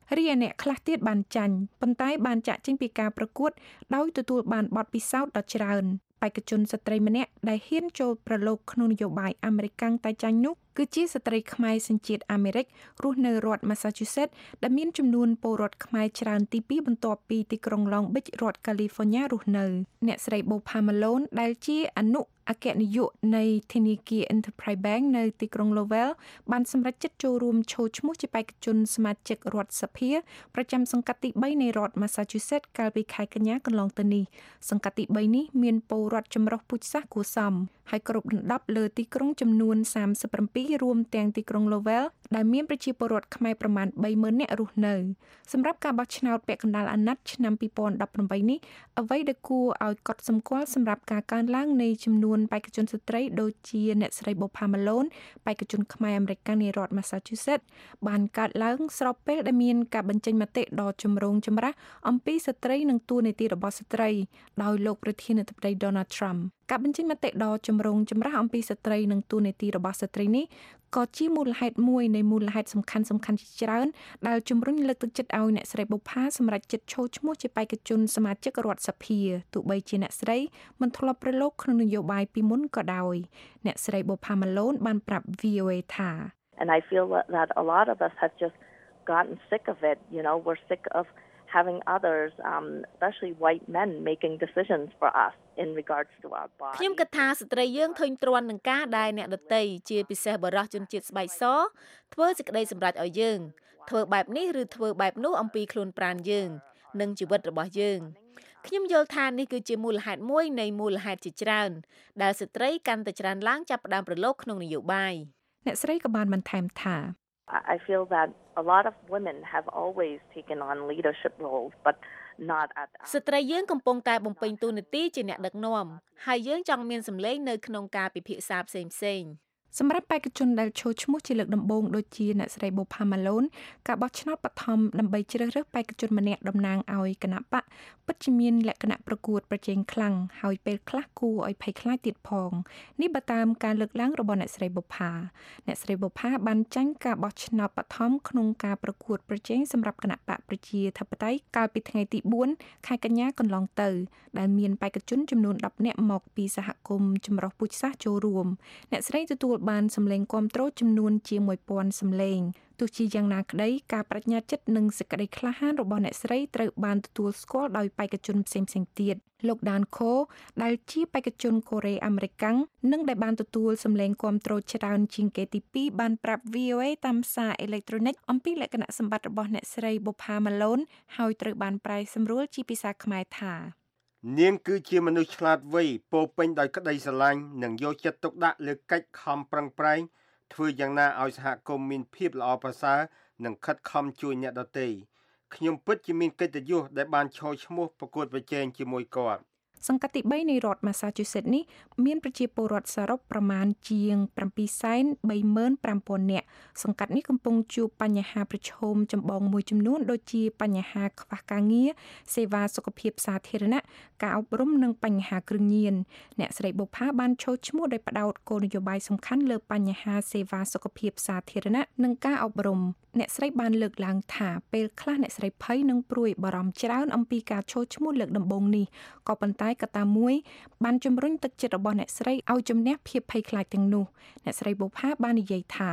S10: រីឯអ្នកខ្លះទៀតបានចាញ់ប៉ុន្តែបានចាក់ចេញពីការប្រកួតដោយទទួលបានបទពិសោធន៍ដ៏ច្រើនបេក្ខជនស្ត្រីម្នាក់ដែលហ៊ានចូលប្រឡូកក្នុងនយោបាយអាមេរិកតែចាញ់នោះគឺជាស្ត្រីខ្មែរសញ្ជាតិអាមេរិករស់នៅរដ្ឋ Massachusetts ដែលមានចំនួនពលរដ្ឋខ្មែរច្រើនទីពីរបន្ទាប់ពីទីក្រុង Long Beach រដ្ឋ California រស់នៅអ្នកស្រី Bopha Malone ដែលជាអនុអគ្គនាយកនៃធនាគារ Enterprise Bank នៅទីក្រុង Lowell បានសម្រេចចិត្តចូលរួមឈរឈ្មោះជាបេក្ខជនសមាជិករដ្ឋសភាប្រចាំសង្កាត់ទី3នៃរដ្ឋ Massachusetts កាលពីខែកញ្ញាកន្លងទៅនេះសង្កាត់ទី3នេះមានពលរដ្ឋចម្រុះពូជសាសន៍គួរសមហើយគ្រប់ដណ្ដប់លើទីក្រុងចំនួនសាមសិបប្រាំពីររួមទាំងទីក្រុង Lowell ដែលមានប្រជាពលរដ្ឋខ្មែរប្រមាណបីម៉ឺននាក់រស់នៅសម្រាប់ការបោះឆ្នោតពាក់កណ្ដាលអាណត្តិឆ្នាំពីរពាន់ដប់ប្រាំបីនេះអ្វីដែលគួរឲ្យកត់សម្គាល់សម្រាប់ការកើនឡើងនៃចំនួនបេក្ខជនស្ត្រីដូចជាអ្នកស្រី Bopha Malone បេក្ខជនខ្មែរអាមេរិកនៃរដ្ឋ Massachusetts បានកើតឡើងស្របពេលដែលមានការបញ្ចេញមតិដ៏ចម្រូងចម្រាសអំពីស្ត្រីនិងតួនាទីរបស់ស្ត្រីដោយលោកប្រធានាធិបតី Donald Trump ការបញ្ចេញមតិដ៏ចម្រូងចម្រាសអំពីស្ត្រីនិងតួនាទីរបស់ស្ត្រីនេះក៏ជាមូលហេតុមួយនៃមូលហេតុសំខាន់សំខាន់ជាច្រើនដែលជំរុញលើកទឹកចិត្តឲ្យអ្នកស្រី Bopha សម្រេចចិត្តចូលឈ្មោះជាបេក្ខជនសមាជិករដ្ឋសភាទោះបីជាអ្នកស្រីមិនធ្លាប់ប្រឡូកក្នុងនយោបាយពីមុនក៏ដោយអ្នកស្រី Bopha Malone បានប្រាប់ V O A ថា
S11: And I feel that a lot of us have just gotten sick of it, you know, we're sick of having others, um, especially white men, making decisions for us in regards to our body.
S5: ខ្ញុំគិតថាស្ត្រីយើងធុញទ្រាន់នឹងការដែលអ្នកដទៃជាពិសេសបរិសុទ្ធជនជាតិស្បែកសធ្វើសេចក្តីសម្រេចឲ្យយើងធ្វើបែបនេះឬធ្វើបែបនោះអំពីខ្លួនប្រាណយើងនិងជីវិតរបស់យើងខ្ញុំយល់ថានេះគឺជាមូលហេតុមួយនៃមូលហេតុជាច្រើនដែលស្ត្រីកាន់តែច្រើនឡើងចាប់ផ្ដើមប្រឡូកក្នុងនយោបាយ
S10: អ្នកស្រីក៏បានបន្ថែមថា
S11: I feel that a lot of women have always taken on leadership roles but not at
S5: ស្ត្រីយើងកំពុងតែបំពេញតួនាទីជាអ្នកដឹកនាំហើយយើងចង់មានសម្លេងនៅក្នុងការពិភាក្សាផ្សេងៗ
S10: សម្រាប់បេក្ខជនដែលចូលឈ្មោះជាលើកដំបូងដូចជាអ្នកស្រី Bopha Malone ការបោះឆ្នោតបឋមដើម្បីជ្រើសរើសបេក្ខជនម្នាក់តំណាងឲ្យគណៈបកពិតជាមានលក្ខណៈប្រកួតប្រជែងខ្លាំងហើយពេលខ្លះគួរឲ្យភ័យខ្លាចទៀតផងនេះបើតាមការលើកឡើងរបស់អ្នកស្រី Bopha អ្នកស្រី Bopha បានចាញ់ការបោះឆ្នោតបឋមក្នុងការប្រកួតប្រជែងសម្រាប់គណៈបកប្រជាធិបតេយ្យកាលពីថ្ងៃទីបួនខែកញ្ញាកន្លងទៅដែលមានបេក្ខជនចំនួនដប់នាក់មកពីសហគមន៍ចម្រុះពូជសាសន៍ចូលរួមអ្នកស្រីទទួលបានសម្លេងគាំទ្រចំនួនជាងមួយពាន់សម្លេងទោះជាយ៉ាងណាក្តីការបញ្ញាចិត្តនិងសេចក្តីក្លាហានរបស់អ្នកស្រីត្រូវបានទទួលស្គាល់ដោយបេក្ខជនផ្សេងៗទៀតលោក Dan Ko ដែលជាបេក្ខជនកូរ៉េអាមេរិកនិងដែលបានទទួលសម្លេងគាំទ្រច្រើនជាងគេទីពីរបានប្រាប់ V O A តាមសារអេឡិចត្រូនិកអំពីលក្ខណៈសម្បត្តិរបស់អ្នកស្រី Bopha Malone ហើយត្រូវបានប្រែសម្រួលជាភាសាខ្មែរថា
S3: នាងគឺជាមនុស្សឆ្លាតវៃពោពេញដោយក្តីស្រឡាញ់និងយកចិត្តទុកដាក់លើកិច្ចខំប្រឹងប្រែងធ្វើយ៉ាងណាឲ្យសហគមន៍មានភាពល្អប្រសើរនិងខិតខំជួយអ្នកដទៃខ្ញុំពិតជាមានកិត្តិយសដែលបានឈរឈ្មោះប្រកួតប្រជែងជាមួយគាត់
S10: សង្កាត់ទី3នៃរដ្ឋ Massachusetts នេះមានប្រជាពលរដ្ឋសរុបប្រមាណជាង7សែនបីម៉ឺនប្រាំពាន់នាក់សង្កាត់នេះកំពុងជួបបញ្ហាប្រឈមចម្បងមួយចំនួនដូចជាបញ្ហាខ្វះការងារសេវាសុខភាពសាធារណៈការអប់រំនិងបញ្ហាគ្រឿងញៀនអ្នកស្រី Bopha បានចូលឈ្មោះដោយផ្ដោតគោលនយោបាយសំខាន់លើបញ្ហាសេវាសុខភាពសាធារណៈនិងការអប់រំអ្នកស្រីបានលើកឡើងថាពេលខ្លះអ្នកស្រីភ័យនិងព្រួយបារម្ភច្រើនអំពីការចូលឈ្មោះលើកដំបូងនេះក៏ប៉ុន្តែកត្តាមួយបានជំរុញទឹកចិត្តរបស់អ្នកស្រីឲ្យជំនះភាពភ័យខ្លាចទាំងនោះអ្នកស្រី Bopha បាននិយាយថា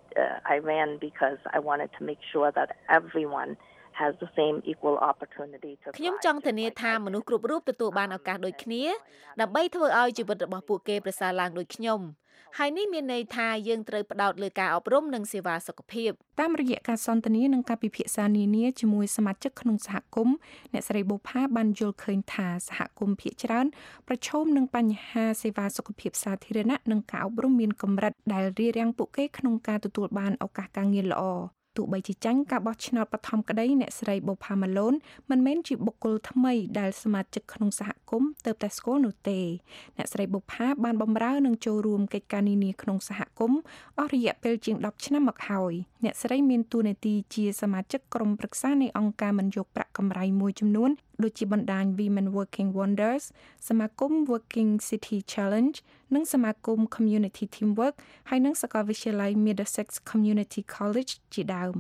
S11: I ran because I wanted to make sure that everyone has the same equal opportunity to
S5: ខ្ញុំចង់ធានាថាមនុស្សគ្រប់រូបទទួលបានឱកាសដូចគ្នាដើម្បីធ្វើឲ្យជីវិតរបស់ពួកគេប្រសើរឡើងដូចខ្ញុំហើយនេះមានន័យថាយើងត្រូវផ្ដោតលើការអប់រំនិងសេវាសុខភាព
S10: តាមរយៈការសន្ទនានិងការពិភាក្សានានាជាមួយសមាជិកក្នុងសហគមន៍អ្នកស្រី Bopha បានយល់ឃើញថាសហគមន៍ភាគច្រើនប្រឈមនឹងបញ្ហាសេវាសុខភាពសាធារណៈនិងការអប់រំមានកម្រិតដែលរារាំងពួកគេក្នុងការទទួលបានឱកាសការងារល្អទោះបីជាចាញ់ការបោះឆ្នោតបឋមក្តីអ្នកស្រី Bopha Malone មិនមែនជាបុគ្គលថ្មីដែលសមាជិកក្នុងសហគមន៍ទើបតែស្គាល់នោះទេអ្នកស្រី Bopha បានបម្រើនិងចូលរួមកិច្ចការនានាក្នុងសហគមន៍អស់រយៈពេលជាងដប់ឆ្នាំមកហើយអ្នកស្រីមានតួនាទីជាសមាជិកក្រុមប្រឹក្សានៃអង្គការមិនយកប្រាក់កម្រៃមួយចំនួនដូចជាបណ្ដាញ Women Working Wonders សមាគម Working City Challenge និងសមាគម Community Teamwork ហើយនិងសាកលវិទ្យាល័យ Middlesex Community College ជាដើម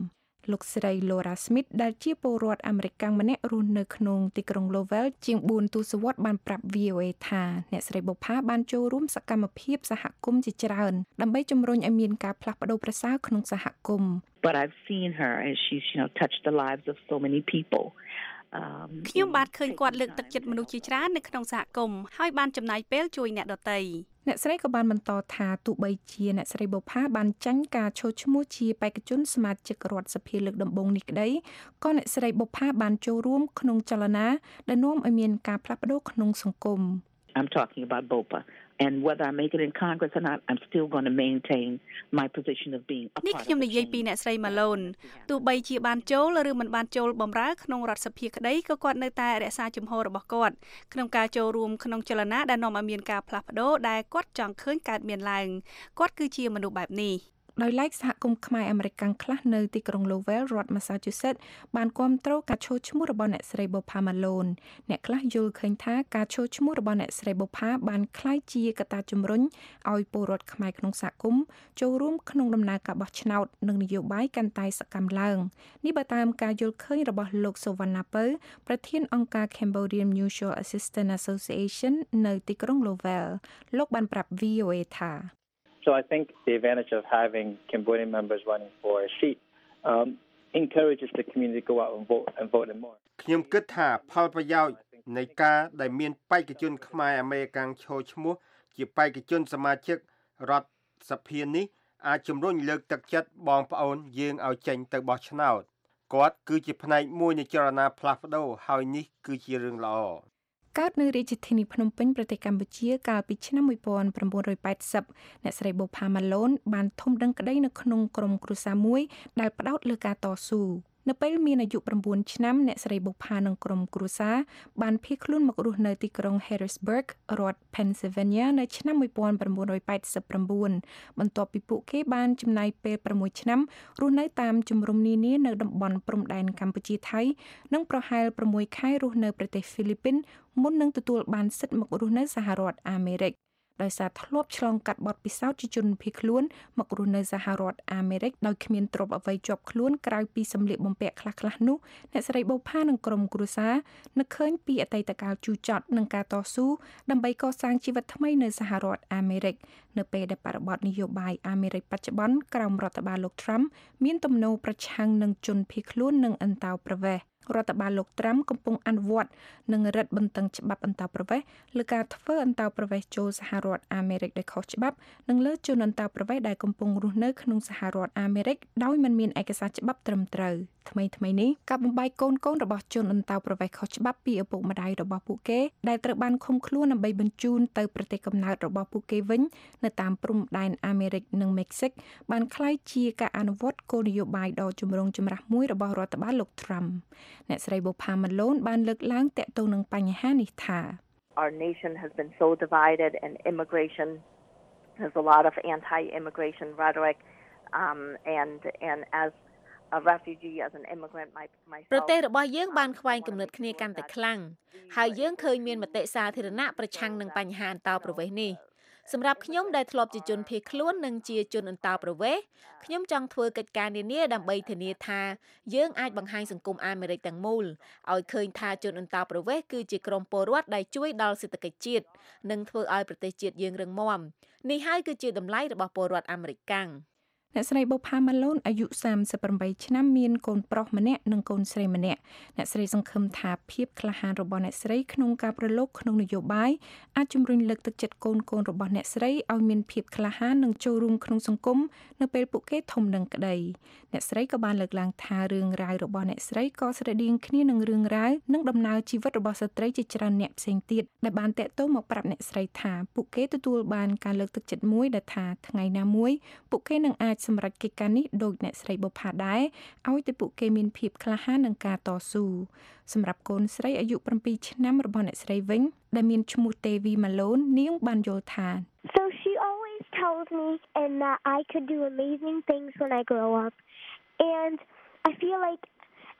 S10: លោកស្រី Laura Smith ដែលជាពលរដ្ឋអាមេរិកម្នាក់រស់នៅក្នុងទីក្រុង Lowell ជាងបួនទសវត្សរ៍បានប្រាប់ V O A ថាអ្នកស្រីបុប្ផាបានចូលរួមសកម្មភាពសហគមន៍ជាច្រើនដើម្បីជំរុញឲ្យមានការផ្លាស់ប្ដូរប្រសើរក្នុងសហគមន៍
S12: But I've seen her as she's you know touched the lives of so many people
S13: ខ្ញុំបានឃើញគាត់លើកទឹកចិត្តមនុស្សជាច្រើននៅក្នុងសហគមន៍ហើយបានចំណាយពេលជួយអ្នកដទៃ
S10: អ្នកស្រីក៏បានបន្តថាទោះបីជាអ្នកស្រីបុប្ផាបានចាញ់ការឈរឈ្មោះជាបេក្ខជនសមាជិករដ្ឋសភាលើកដំបូងនេះក្តីក៏អ្នកស្រីបុប្ផាបានចូលរួមក្នុងចលនាដែលនាំឲ្យមានការផ្លាស់ប្ដូរក្នុងសង្គម
S12: I'm talking about Bopa and whether I make it in Congress or not I'm still going to maintain my position of being a part of
S13: នេះខ្ញុំនិយាយពីអ្នកស្រី Malone ទោះបីជាបានចូលឬមិនបានចូលបម្រើក្នុងរដ្ឋសភាក្តីក៏គាត់នៅតែរក្សាជំហររបស់គាត់ក្នុងការចូលរួមក្នុងចលនាដែលនាំឲ្យមានការផ្លាស់ប្ដូរដែលគាត់ចង់ឃើញកើតមានឡើងគាត់គឺជាមនុស្សបែបនេះដោយឡែកសហគមន៍ខ្មែរអាមេរិកខ្លះនៅទីក្រុង Lowell រដ្ឋ Massachusetts បានគាំទ្រការឈរឈ្មោះរបស់អ្នកស្រីបុប្ផា Malone អ្នកខ្លះយល់ឃើញថាការឈរឈ្មោះរបស់អ្នកស្រីបុប្ផាបានក្លាយជាកត្តាជំរុញឲ្យពលរដ្ឋខ្មែរក្នុងសហគមន៍ចូលរួមក្នុងដំណើរការបោះឆ្នោតនិងនយោបាយកាន់តែសកម្មឡើងនេះបើតាមការយល់ឃើញរបស់លោក Sovanna Pau ប្រធានអង្គការ Cambodian Mutual Assistance Association នៅទីក្រុង Lowell លោកបានប្រាប់ V O A ថា
S14: So I think the advantage of having Cambodian members running for a seat um, encourages the community to go out and vote and vote more.
S3: ខ្ញុំគិតថាផលប្រយោជន៍នៃការដែលមានបេក្ខជនខ្មែរអាមេរិកឈរឈ្មោះជាបេក្ខជនសមាជិករដ្ឋសភានេះអាចជំរុញលើកទឹកចិត្តបងប្អូនយើងឲ្យចេញទៅបោះឆ្នោតគាត់គឺជាផ្នែកមួយនៃចលនាផ្លាស់ប្ដូរហើយនេះគឺជារឿងល្អកើតនៅរាជធានីភ្នំពេញប្រទេសកម្ពុជាកាលពីឆ្នាំnineteen eightyអ្នកស្រីបុប្ផា Malone បានធំដឹងក្តីនៅក្នុងក្រុមគ្រួសារមួយដែលផ្ដោតលើការតស៊ូនៅពេលមានអាយុnineឆ្នាំអ្នកស្រីបុប្ផានិងក្រុមគ្រួសារបានភៀសខ្លួនមករស់នៅទីក្រុង Harrisburg រដ្ឋ Pennsylvania នៅឆ្នាំnineteen eighty-nineបន្ទាប់ពីពួកគេបានចំណាយពេលsixឆ្នាំរស់នៅតាមជំរំនានានៅតំបន់ព្រំដែនកម្ពុជាថៃនិងប្រហែលsixខែរស់នៅប្រទេសហ្វីលីពីនមុននឹងទទួលបានសិទ្ធិមករស់នៅសហរដ្ឋអាមេរិកដោយសារធ្លាប់ឆ្លងកាត់បទពិសោធន៍ជាជនភៀសខ្លួនមករស់នៅសហរដ្ឋអាមេរិកដោយគ្មានទ្រព្យអ្វីជាប់ខ្លួនក្រៅពីសម្លៀកបំពាក់ខ្លះៗនោះអ្នកស្រីបុប្ផានិងក្រុមគ្រួសារនឹកឃើញពីអតីតកាលជូរចត់និងការតស៊ូដើម្បីកសាងជីវិតថ្មីនៅសហរដ្ឋអាមេរិកនៅពេលដែលបរិបទនយោបាយអាមេរិកបច្ចុប្បន្នក្រោមរដ្ឋបាលលោក Trump មានទំនោរប្រឆាំងនឹងជនភៀសខ្លួននិងអន្តោប្រវេសន៍រដ្ឋបាលលោក Trump កំពុងអនុវត្តនិងរឹតបន្តឹងច្បាប់អន្តោប្រវេសន៍លើការធ្វើអន្តោប្រវេសន៍ចូលសហរដ្ឋអាមេរិកដោយខុសច្បាប់និងលើជនអន្តោប្រវេសន៍ដែលកំពុងរស់នៅក្នុងសហរដ្ឋអាមេរិកដោយមិនមានឯកសារច្បាប់ត្រឹមត្រូវថ្មីថ្មីនេះការបំបែកកូនកូនរបស់ជនអន្តោប្រវេសន៍ខុសច្បាប់ពីឪពុកម្ដាយរបស់ពួកគេដែលត្រូវបានឃុំខ្លួនដើម្បីបញ្ជូនទៅប្រទេសកំណើតរបស់ពួកគេវិញនៅតាមព្រំដែនអាមេរិកនិងមិចស៊ិកបានក្លាយជាការអនុវត្តគោលនយោបាយដ៏ចម្រូងចម្រាសមួយរបស់រដ្ឋបាលលោក Trump អ្នកស្រីបុប្ផា Malone បានលើកឡើងតាក់ទងនឹងបញ្ហានេះថា
S11: Our nation has been so divided and immigration there's a lot of anti-immigration rhetoric um and and as a refugee as an immigrant my myself
S5: ប្រទេសរបស់យើងបានខ្វែងគំនិតគ្នាកាន់តែខ្លាំងហើយយើងឃើញមានមតិសាធារណៈប្រឆាំងនឹងបញ្ហាអន្តោប្រវេសន៍នេះសម្រាប់ខ្ញុំដែលធ្លាប់ជាជនភៀសខ្លួននិងជាជនអន្តោប្រវេសន៍ខ្ញុំចង់ធ្វើកិច្ចការនានាដើម្បីធានាថាយើងអាចបង្ហាញសង្គមអាមេរិកទាំងមូលឲ្យឃើញថាជនអន្តោប្រវេសន៍គឺជាក្រុមពលរដ្ឋដែលជួយដល់សេដ្ឋកិច្ចជាតិនិងធ្វើឲ្យប្រទេសជាតិយើងរឹងមាំនេះហើយគឺជាតម្លៃរបស់ពលរដ្ឋអាមេរិកកាំងអ្នកស្រីបុប្ផា Malone អាយុthirty-eightឆ្នាំមានកូនប្រុសម្នាក់និងកូនស្រីម្នាក់អ្នកស្រីសង្ឃឹមថាភាពក្លាហានរបស់អ្នកស្រីក្នុងការប្រឡូកក្នុងនយោបាយអាចជំរុញលើកទឹកចិត្តកូនកូនរបស់អ្នកស្រីឲ្យមានភាពក្លាហាននិងចូលរួមក្នុងសង្គមនៅពេលពួកគេធំដឹងក្តីអ្នកស្រីក៏បានលើកឡើងថារឿងរ៉ាវរបស់អ្នកស្រីក៏ស្រដៀងគ្នានឹងរឿងរ៉ាវនិងដំណើរជីវិតរបស់ស្ត្រីជាច្រើនអ្នកផ្សេងទៀតដែលបានតាក់ទងមកប្រាប់អ្នកស្រីថាពួកគេទទួលបានការលើកទឹកចិត្តមួយដែលថាថ្ងៃណាមួយពួកគេនឹងអាចសម្រេចកិច្ចការនេះដោយអ្នកស្រីបុប្ផាដែរឲ្យតែពួកគេមានភាពក្លាហាននឹងការតស៊ូសម្រាប់កូនស្រីអាយុsevenឆ្នាំរបស់អ្នកស្រីវិញដែលមានឈ្មោះ Tevi Malone នាងបានយល់ថា
S15: So she always tells me and that I could do amazing things when I grow up and I feel like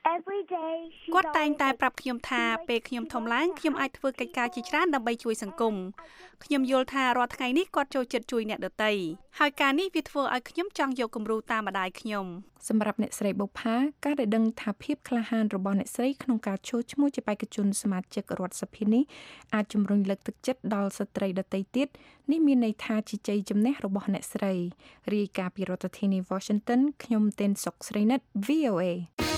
S15: every day she
S13: គាត់តែងតែប្រាប់ខ្ញុំថាពេលខ្ញុំធំឡើងខ្ញុំអាចធ្វើកិច្ចការជាច្រើនដើម្បីជួយសង្គមខ្ញុំយល់ថារាល់ថ្ងៃនេះគាត់ចូលចិត្តជួយអ្នកដទៃហើយការនេះវាធ្វើឲ្យខ្ញុំចង់យកគំរូតាមម្ដាយខ្ញុំ
S10: សម្រាប់អ្នកស្រីបុប្ផាការដែលដឹងថាភាពក្លាហានរបស់អ្នកស្រីក្នុងការចូលឈ្មោះជាបេក្ខជនសមាជិករដ្ឋសភានេះអាចជំរុញលើកទឹកចិត្តដល់ស្ត្រីដទៃទៀតនេះមានន័យថាជាជ័យជំនះរបស់អ្នកស្រីរាយការណ៍ពីរដ្ឋធានី Washington ខ្ញុំតេនសុកស្រីនិត V O A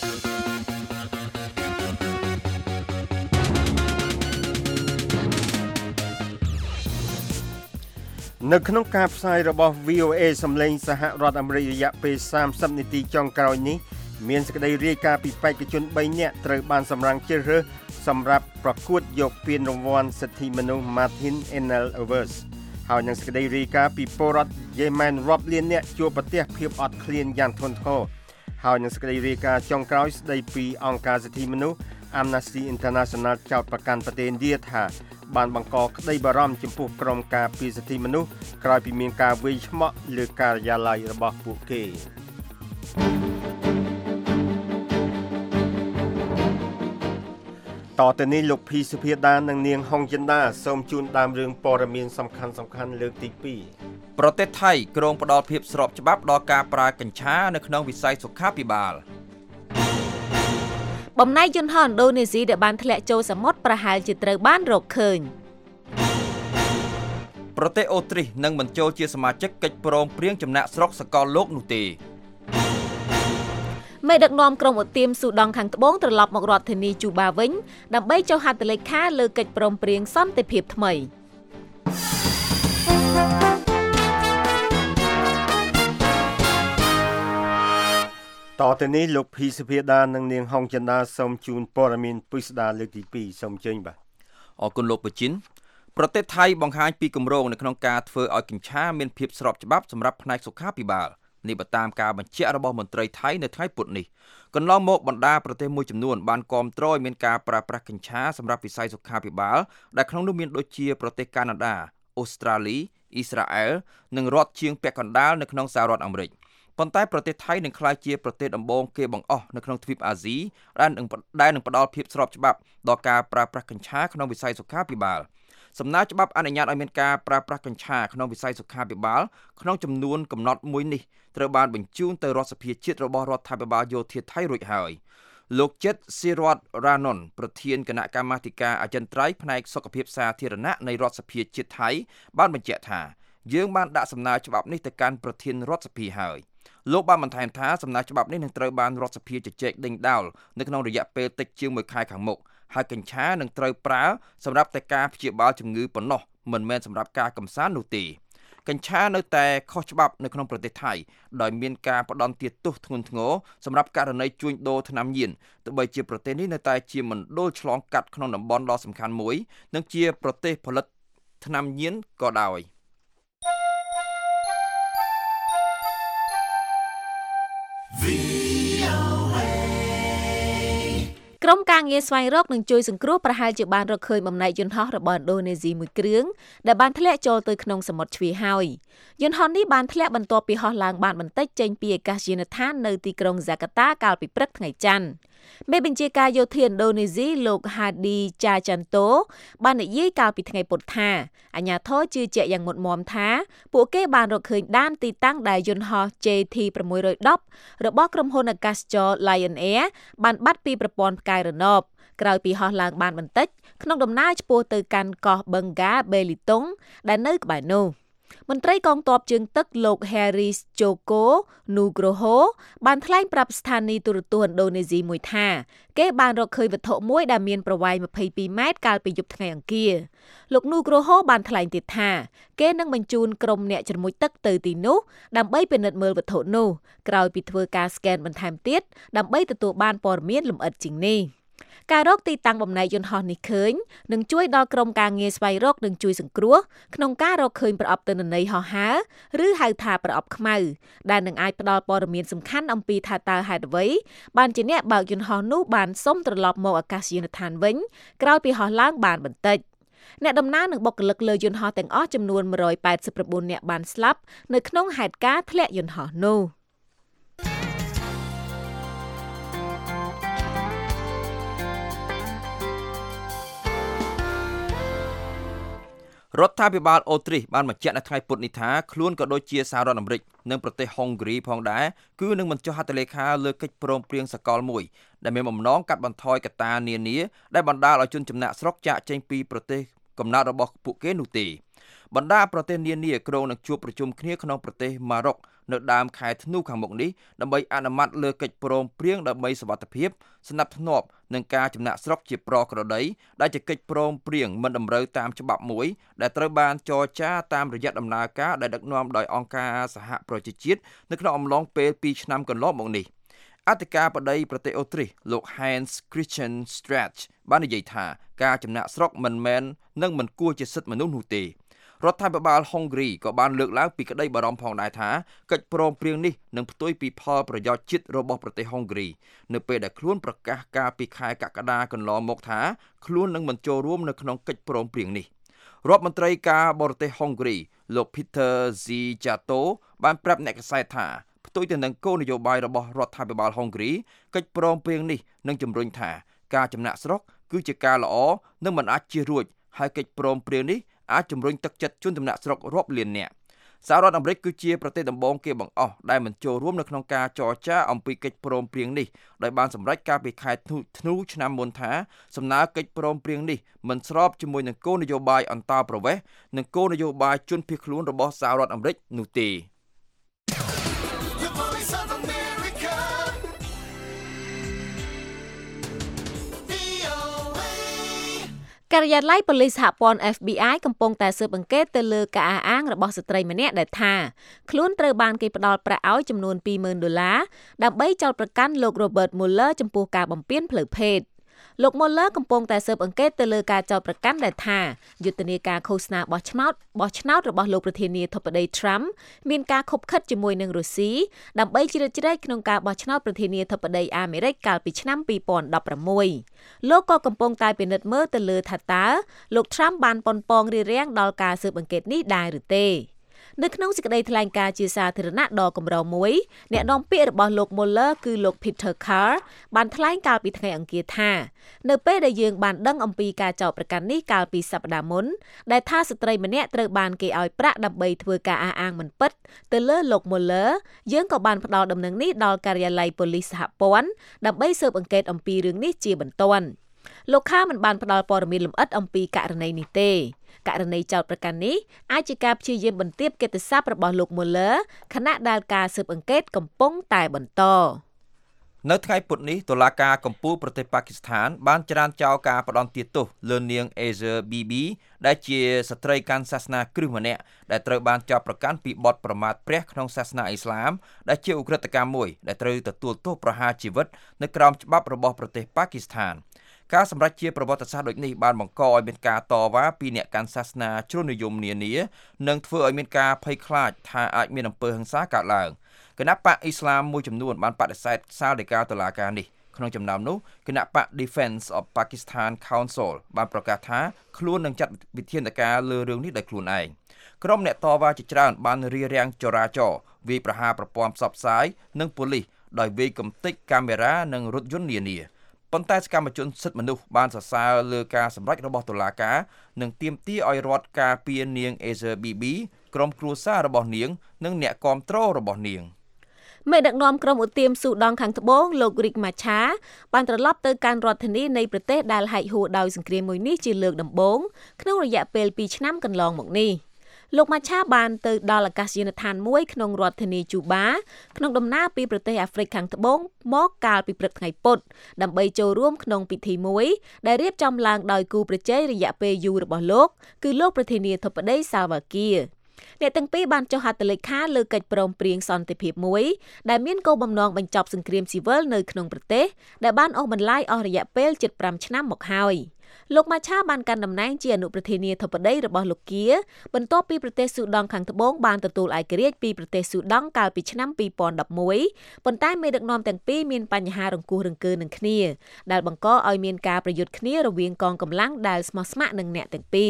S3: នៅក្នុងការផ្សាយរបស់ V O A សំឡេងសហរដ្ឋអាមេរិករយៈពេលសាមសិបនាទីចុងក្រោយនេះមានសេចក្តីរាយការណ៍ពីបេក្ខជនបីនាក់ត្រូវបានសម្រេចជ្រើសរើសសម្រាប់ប្រកួតយកពានរង្វាន់សិទ្ធិមនុស្ស Martin Ennell Awards ហើយនឹងសេចក្តីរាយការណ៍ពីពលរដ្ឋយេម៉ែនរាប់លាននាក់ជួបប្រទះភាពអត់ឃ្លានយ៉ាងធ្ងន់ធ្ងរហើយនឹងសេចក្តីរាយការណ៍ចុងក្រោយស្តីពីអង្គការសិទ្ធិមនុស្ស Amnesty International ចោទប្រកាន់ប្រទេសឥណ្ឌាថាបានបង្កក្តីបារម្ភចំពោះក្រុមការពារសិទ្ធិមនុស្សក្រោយពីមានការវាយឆ្មក់លើការិយាល័យរបស់ពួកគេតទៅនេះលោកភីសុភាដានិងនាងហុងចិន្តាសូមជូនដើមរឿងព័ត៌មានសំខាន់សំខាន់លើកទីពីរ
S4: ប្រទេសថៃគ្រោងផ្ដល់ភាពស្របច្បាប់ដល់ការប្រើកញ្ឆានៅក្នុងវិស័យសុខាភិបាល
S5: បំណែកយន្តហោះឥណ្ឌូនេស៊ីដែលបានធ្លាក់ចូលសមុទ្រប្រហែលជាត្រូវបានរកឃើញ
S4: ប្រទេសអូទ្រីសនឹងមិនចូលជាសមាជិកកិច្ចព្រមព្រៀងចំណាក់ស្រុកសកលលោកនោះទេ
S5: មេដឹកនាំក្រុមឧទាមស៊ូដង់ខាងត្បូងត្រឡប់មករដ្ឋធានីជូបាវិញដើម្បីចុះហត្ថលេខាលើកិច្ចព្រមព្រៀងសន្តិភាពថ្មី
S3: តទៅនេះលោកភីសុភាដានិងនាងហុងចិន្តាសូមជូនព័ត៌មានពិស្ដារលើកទីពីរសូមអញ្ជើញបាទ
S4: អរគុណលោកបូជីនប្រទេសថៃបង្ហាញពីគម្រោងនៅក្នុងការធ្វើឲ្យកញ្ឆាមានភាពស្របច្បាប់សម្រាប់ផ្នែកសុខាភិបាលនេះបើតាមការបញ្ជាក់របស់មន្ត្រីថៃនៅថ្ងៃពុធនេះកន្លងមកបណ្ដាប្រទេសមួយចំនួនបានគាំទ្រឲ្យមានការប្រើប្រាស់កញ្ឆាសម្រាប់វិស័យសុខាភិបាលដែលក្នុងនោះមានដូចជាប្រទេសកាណាដាអូស្ត្រាលីអ៊ីស្រាអែលនិងរដ្ឋជាងពាក់កណ្ដាលនៅក្នុងសហរដ្ឋអាមេរិកប៉ុន្តែប្រទេសថៃនឹងក្លាយជាប្រទេសដំបូងគេបង្អស់នៅក្នុងទ្វីបអាស៊ីដែលនឹងដែលនឹងផ្ដល់ភាពស្របច្បាប់ដល់ការប្រើប្រាស់កញ្ឆាក្នុងវិស័យសុខាភិបាលសំណើច្បាប់អនុញ្ញាតឲ្យមានការប្រើប្រាស់កញ្ឆាក្នុងវិស័យសុខាភិបាលក្នុងចំនួនកំណត់មួយនេះត្រូវបានបញ្ជូនទៅរដ្ឋសភាជាតិរបស់រដ្ឋាភិបាលយោធាថៃរួចហើយលោកជិតស៊ីរ៉ាត់រ៉ាណុនប្រធានគណៈកម្មាធិការអចិន្ត្រៃយ៍ផ្នែកសុខភាពសាធារណៈនៃរដ្ឋសភាជាតិថៃបានបញ្ជាក់ថាយើងបានដាក់សំណើច្បាប់នេះទៅកាន់ប្រធានរដ្ឋសភាហើយលោកបានបន្ថែមថាសំណើច្បាប់នេះនឹងត្រូវបានរដ្ឋសភាជជែកដេញដោលនៅក្នុងរយៈពេលតិចជាងមួយខែខាងមុខហើយកញ្ឆានឹងត្រូវប្រើសម្រាប់តែការព្យាបាលជំងឺប៉ុណ្ណោះមិនមែនសម្រាប់ការកម្សាន្តនោះទេកញ្ឆានៅតែខុសច្បាប់នៅក្នុងប្រទេសថៃដោយមានការផ្ដន់ទាទោសធ្ងន់ធ្ងរសម្រាប់ករណីជួញដូរថ្នាំញៀនទោះបីជាប្រទេសនេះនៅតែជាមណ្ឌលឆ្លងកាត់ក្នុងតំបន់ដ៏សំខាន់មួយនិងជាប្រទេសផលិតថ្នាំញៀនក៏ដោយ
S5: ក្រុមការងារស្វែងរកនិងជួយសង្គ្រោះប្រហែលជាបានរកឃើញបំណែកយន្តហោះរបស់ឥណ្ឌូនេស៊ីមួយគ្រឿងដែលបានធ្លាក់ចូលទៅក្នុងសមុទ្រជ្វាហើយយន្តហោះនេះបានធ្លាក់បន្ទាប់ពីហោះឡើងបានបន្តិចចេញពីអាកាសយានដ្ឋាននៅទីក្រុងហ្សាកាតាកាលពីព្រឹកថ្ងៃច័ន្ទមេបញ្ជាការយោធាឥណ្ឌូនេស៊ីលោក Hadi Cahyanto បាននិយាយកាលពីថ្ងៃពុធថាអាជ្ញាធរជឿជាក់យ៉ាងមុតមាំថាពួកគេបានរកឃើញដានទីតាំងដែលយន្តហោះ J T ៦១០ របស់ក្រុមហ៊ុនអាកាសចរ Lion Air បានបាត់ពីប្រព័ន្ធផ្កាយរណបក្រោយពីហោះឡើងបានបន្តិចក្នុងដំណើរឆ្ពោះទៅកាន់កោះបឹងហ្កាបេលីតុងដែលនៅក្បែរនោះមន្ត្រីកងទ័ពជើងទឹកលោក Harry Joko Nugroho បានថ្លែងប្រាប់ស្ថានីយទូរទស្សន៍ឥណ្ឌូនេស៊ីមួយថាគេបានរកឃើញវត្ថុមួយដែលមានប្រវែងម្ភៃពីរម៉ែត្រកាលពីយប់ថ្ងៃអង្គារលោក Nugroho បានថ្លែងទៀតថាគេនឹងបញ្ជូនក្រុមអ្នកជ្រមុជទឹកទៅទីនោះដើម្បីពិនិត្យមើលវត្ថុនោះក្រោយពីធ្វើការស្កេនបន្ថែមទៀតដើម្បីទទួលបានព័ត៌មានលម្អិតជាងនេះការរកទីតាំងបំណែកយន្តហោះនេះឃើញនឹងជួយដល់ក្រុមការងារស្វែងរកនិងជួយសង្គ្រោះក្នុងការរកឃើញប្រអប់ទិន្នន័យហោះហើរឬហៅថាប្រអប់ខ្មៅដែលនឹងអាចផ្ដល់ព័ត៌មានសំខាន់អំពីថាតើហេតុអ្វីបានជាអ្នកបើកយន្តហោះនោះបានសុំត្រឡប់មកអាកាសយានដ្ឋានវិញក្រោយពីហោះឡើងបានបន្តិចអ្នកដំណើរនិងបុគ្គលិកលើយន្តហោះទាំងអស់ចំនួនមួយរយប៉ែតសិប៩នាក់បានស្លាប់នៅក្នុងហេតុការណ៍ធ្លាក់យន្តហោះនោះ
S4: រដ្ឋាភិបាលអូទ្រីសបានបញ្ជាក់នៅថ្ងៃពុធនេះថាខ្លួនក៏ដូចជាសហរដ្ឋអាមេរិកនិងប្រទេសហុងហ្គ្រីផងដែរគឺនឹងបញ្ចុះហត្ថលេខាលើកិច្ចព្រមព្រៀងសកលមួយដែលមានបំណងកាត់បន្ថយកត្តានានាដែលបណ្ដាលឲ្យជនចំណាក់ស្រុកចាកចេញពីប្រទេសកំណើតរបស់ពួកគេនោះទេបណ្ដាប្រទេសនានាក្រុងនឹងជួបប្រជុំគ្នាក្នុងប្រទេសម៉ារ៉ុកនៅដើមខែធ្នូខាងមុខនេះដើម្បីអនុម័តលើកិច្ចព្រមព្រៀងដើម្បីសុវត្ថិភាពសណ្ដាប់ធ្នាប់និងការចំណាក់ស្រុកជាប្រក្រតីដែលជាកិច្ចព្រមព្រៀងមិនតម្រូវតាមច្បាប់មួយដែលត្រូវបានចរចាតាមរយៈដំណើរការដែលដឹកនាំដោយអង្គការសហប្រជាជាតិនៅក្នុងអំឡុងពេលពីរឆ្នាំកន្លងមកនេះអធិការបតីប្រទេសអូទ្រីសលោក Hans Christian Strache បាននិយាយថាការចំណាក់ស្រុកមិនមែននិងមិនគួរជាសិទ្ធិមនុស្សនោះទេរដ្ឋាភិបាលហុងគ្រីក៏បានលើកឡើងពីក្តីបារម្ភផងដែរថាកិច្ចព្រមព្រៀងនេះនឹងផ្ទុយពីផលប្រយោជន៍ជាតិរបស់ប្រទេសហុងគ្រីនៅពេលដែលខ្លួនប្រកាសកាលពីខែកក្កដាកន្លងមកថាខ្លួននឹងមិនចូលរួមនៅក្នុងកិច្ចព្រមព្រៀងនេះរដ្ឋមន្ត្រីការបរទេសហុងគ្រីលោក Peter Zijato បានប្រាប់អ្នកកាសែតថាផ្ទុយទៅនឹងគោលនយោបាយរបស់រដ្ឋាភិបាលហុងគ្រីកិច្ចព្រមព្រៀងនេះនឹងជំរុញថាការចំណាក់ស្រុកគឺជាការល្អនិងមិនអាចជៀសរួចហើយកិច្ចព្រមព្រៀងនេះអាចជំរុញទឹកចិត្តជនចំណាក់ស្រុករាប់លាននាក់សហរដ្ឋអាមេរិកគឺជាប្រទេសដំបូងគេបង្អស់ដែលមិនចូលរួមនៅក្នុងការចរចាអំពីកិច្ចព្រមព្រៀងនេះដោយបានសម្រេចកាលពីខែធ្នូឆ្នាំមុនថាសំណើកិច្ចព្រមព្រៀងនេះមិនស្របជាមួយនឹងគោលនយោបាយអន្តោប្រវេសន៍និងគោលនយោបាយជនភៀសខ្លួនរបស់សហរដ្ឋអាមេរិកនោះទេ
S5: ការិយាល័យប៉ូលីសសហព័ន្ធ F B I កំពុងតែស៊ើបអង្កេតទៅលើការអះអាងរបស់ស្ត្រីម្នាក់ដែលថាខ្លួនត្រូវបានគេផ្ដល់ប្រាក់ឲ្យចំនួន ពីរម៉ឺន ដុល្លារដើម្បីចោទប្រកាន់លោក Robert Mueller ចំពោះការបំពានផ្លូវភេទលោក Mueller កំពុងតែស៊ើបអង្កេតទៅលើការចោទប្រកាន់ដែលថាយុទ្ធនាការឃោសនាបោះឆ្នោតបោះឆ្នោតរបស់លោកប្រធានាធិបតី Trump មានការខុបខិតជាមួយនឹងរុស្ស៊ីដើម្បីជ្រៀតជ្រែកក្នុងការបោះឆ្នោតប្រធានាធិបតីអាមេរិកកាលពីឆ្នាំពីរពាន់ដប់ប្រាំមួយលោកក៏កំពុងតែពិនិត្យមើលទៅលើថាតើលោក Trump បានប៉ុនប៉ងរារាំងដល់ការស៊ើបអង្កេតនេះដែរឬទេនៅក្នុងសេចក្តីថ្លែងការណ៍ជាសាធារណៈដ៏កម្រមួយអ្នកនាំពាក្យរបស់លោក Mueller គឺលោក Peter Carr បានថ្លែងកាលពីថ្ងៃអង្គារថានៅពេលដែលយើងបានដឹងអំពីការចោទប្រកាន់នេះកាលពីសប្តាហ៍មុនដែលថាស្ត្រីម្នាក់ត្រូវបានគេឲ្យប្រាក់ដើម្បីធ្វើការអះអាងមិនពិតទៅលើលោក Mueller យើងក៏បានផ្ដល់ដំណឹងនេះដល់ការិយាល័យប៉ូលីសសហព័ន្ធដើម្បីស៊ើបអង្កេតអំពីរឿងនេះជាបន្ទាន់លោកខាមិនបានផ្ដល់ព័ត៌មានលម្អិតអំពីករណីនេះទេករណីចោទប្រកាន់នេះអាចជាការព្យាយាមបន្ទាបកិត្តិស័ព្ទរបស់លោក Mueller ខណៈដែលការស៊ើបអង្កេតកំពុងតែបន្ត
S4: នៅថ្ងៃពុធនេះតុលាការកំពូលប្រទេសប៉ាគីស្ថានបានច្រានចោលការផ្ដន្ទាទោសលើនាង Asia Bibi ដែលជាស្ត្រីកាន់សាសនាគ្រិស្តម្នាក់ដែលត្រូវបានចោទប្រកាន់ពីបទប្រមាថព្រះក្នុងសាសនាអ៊ីស្លាមដែលជាឧក្រិដ្ឋកម្មមួយដែលត្រូវទទួលទោសប្រហារជីវិតនៅក្រោមច្បាប់របស់ប្រទេសប៉ាគីស្ថានការសម្រេចជាប្រវត្តិសាស្ត្រដូចនេះបានបង្កឲ្យមានការតវ៉ាពីអ្នកកាន់សាសនាជ្រុលនិយមនានានិងធ្វើឲ្យមានការភ័យខ្លាចថាអាចមានអំពើហិង្សាកើតឡើងគណៈបកអ៊ីស្លាមមួយចំនួនបានបដិសេធសាលដីកាតុលាការនេះក្នុងចំណោមនោះគណៈបក Defense of Pakistan Council បានប្រកាសថាខ្លួននឹងចាត់វិធានការលើរឿងនេះដោយខ្លួនឯងក្រុមអ្នកតវ៉ាជាច្រើនបានរារាំងចរាចរណ៍វាយប្រហារប្រព័ន្ធផ្សព្វផ្សាយនិងប៉ូលីសដោយវាយកំទេចកាមេរ៉ានិងរថយន្តនានាប៉ុន្តែសកម្មជនសិទ្ធិមនុស្សបានសរសើរលើការសម្រេចរបស់តុលាការនិងទាមទារឲ្យរដ្ឋការពារនាង Asia Bibi ក្រុមគ្រួសាររបស់នាងនិងអ្នកគាំទ្ររបស់នាង
S5: មេដឹកនាំក្រុមឧទាមស៊ូដង់ខាងត្បូងលោក Riek Machar បានត្រឡប់ទៅកាន់រដ្ឋធានីនៃប្រទេសដែលហែកហួរដោយសង្គ្រាមមួយនេះជាលើកដំបូងក្នុងរយៈពេលពីរឆ្នាំកន្លងមកនេះលោក Machar បានទៅដល់អាកាសយានដ្ឋានមួយក្នុងរដ្ឋធានីជូបាក្នុងដំណើរពីប្រទេសអាហ្វ្រិកខាងត្បូងមកកាលពីព្រឹកថ្ងៃពុធដើម្បីចូលរួមក្នុងពិធីមួយដែលរៀបចំឡើងដោយគូប្រជែងរយៈពេលយូររបស់លោកគឺលោកប្រធានាធិបតី Salva Kiirអ្នកទាំងពីរបានចុះហត្ថលេខាលើកិច្ចព្រមព្រៀងសន្តិភាពមួយដែលមានគោលបំណងបញ្ចប់សង្គ្រាមស៊ីវិលនៅក្នុងប្រទេសដែលបានអូសបន្លាយអស់រយៈពេលជិតប្រាំឆ្នាំមកហើយលោក Machar បានកាន់តំណែងជាអនុប្រធានាធិបតីរបស់លោក Kiir បន្ទាប់ពីប្រទេសស៊ូដង់ខាងត្បូងបានទទួលឯករាជ្យពីប្រទេសស៊ូដង់កាលពីឆ្នាំពីរពាន់ដប់មួយប៉ុន្តែមេដឹកនាំទាំងពីរមានបញ្ហារង្គោះរង្គើនឹងគ្នាដែលបង្កឲ្យមានការប្រយុទ្ធគ្នារវាងកងកម្លាំងដែលស្មោះស្ម័គ្រនឹងអ្នកទាំងពីរ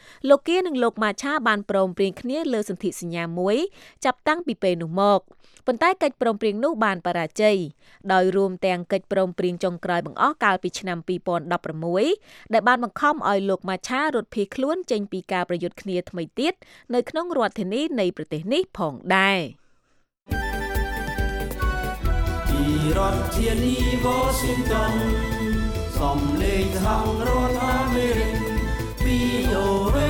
S5: លោកគានិងលោកម៉ាឆាបានព្រមព្រៀងគ្នាលើសន្ធិសញ្ញាមួយចាប់តាំងពីពេលនោះមកប៉ុន្តែកិច្ចព្រមព្រៀងនោះបានបរាជ័យដោយរួមទាំងកិច្ចព្រមព្រៀងចុងក្រោយបង្អស់កាលពីឆ្នាំពីរពាន់ដប់ប្រាំមួយដែលបានបង្ខំឲ្យលោកម៉ាឆារត់ភៀសខ្លួនចេញពីការប្រយុទ្ធគ្នាថ្មីទៀតនៅក្នុងរដ្ឋធានីនៃប្រទេសនេះផងដែរពីរដ្ឋធានី Washington សំឡេងខាងរដ្ឋអាមេរិក វី អូ เอ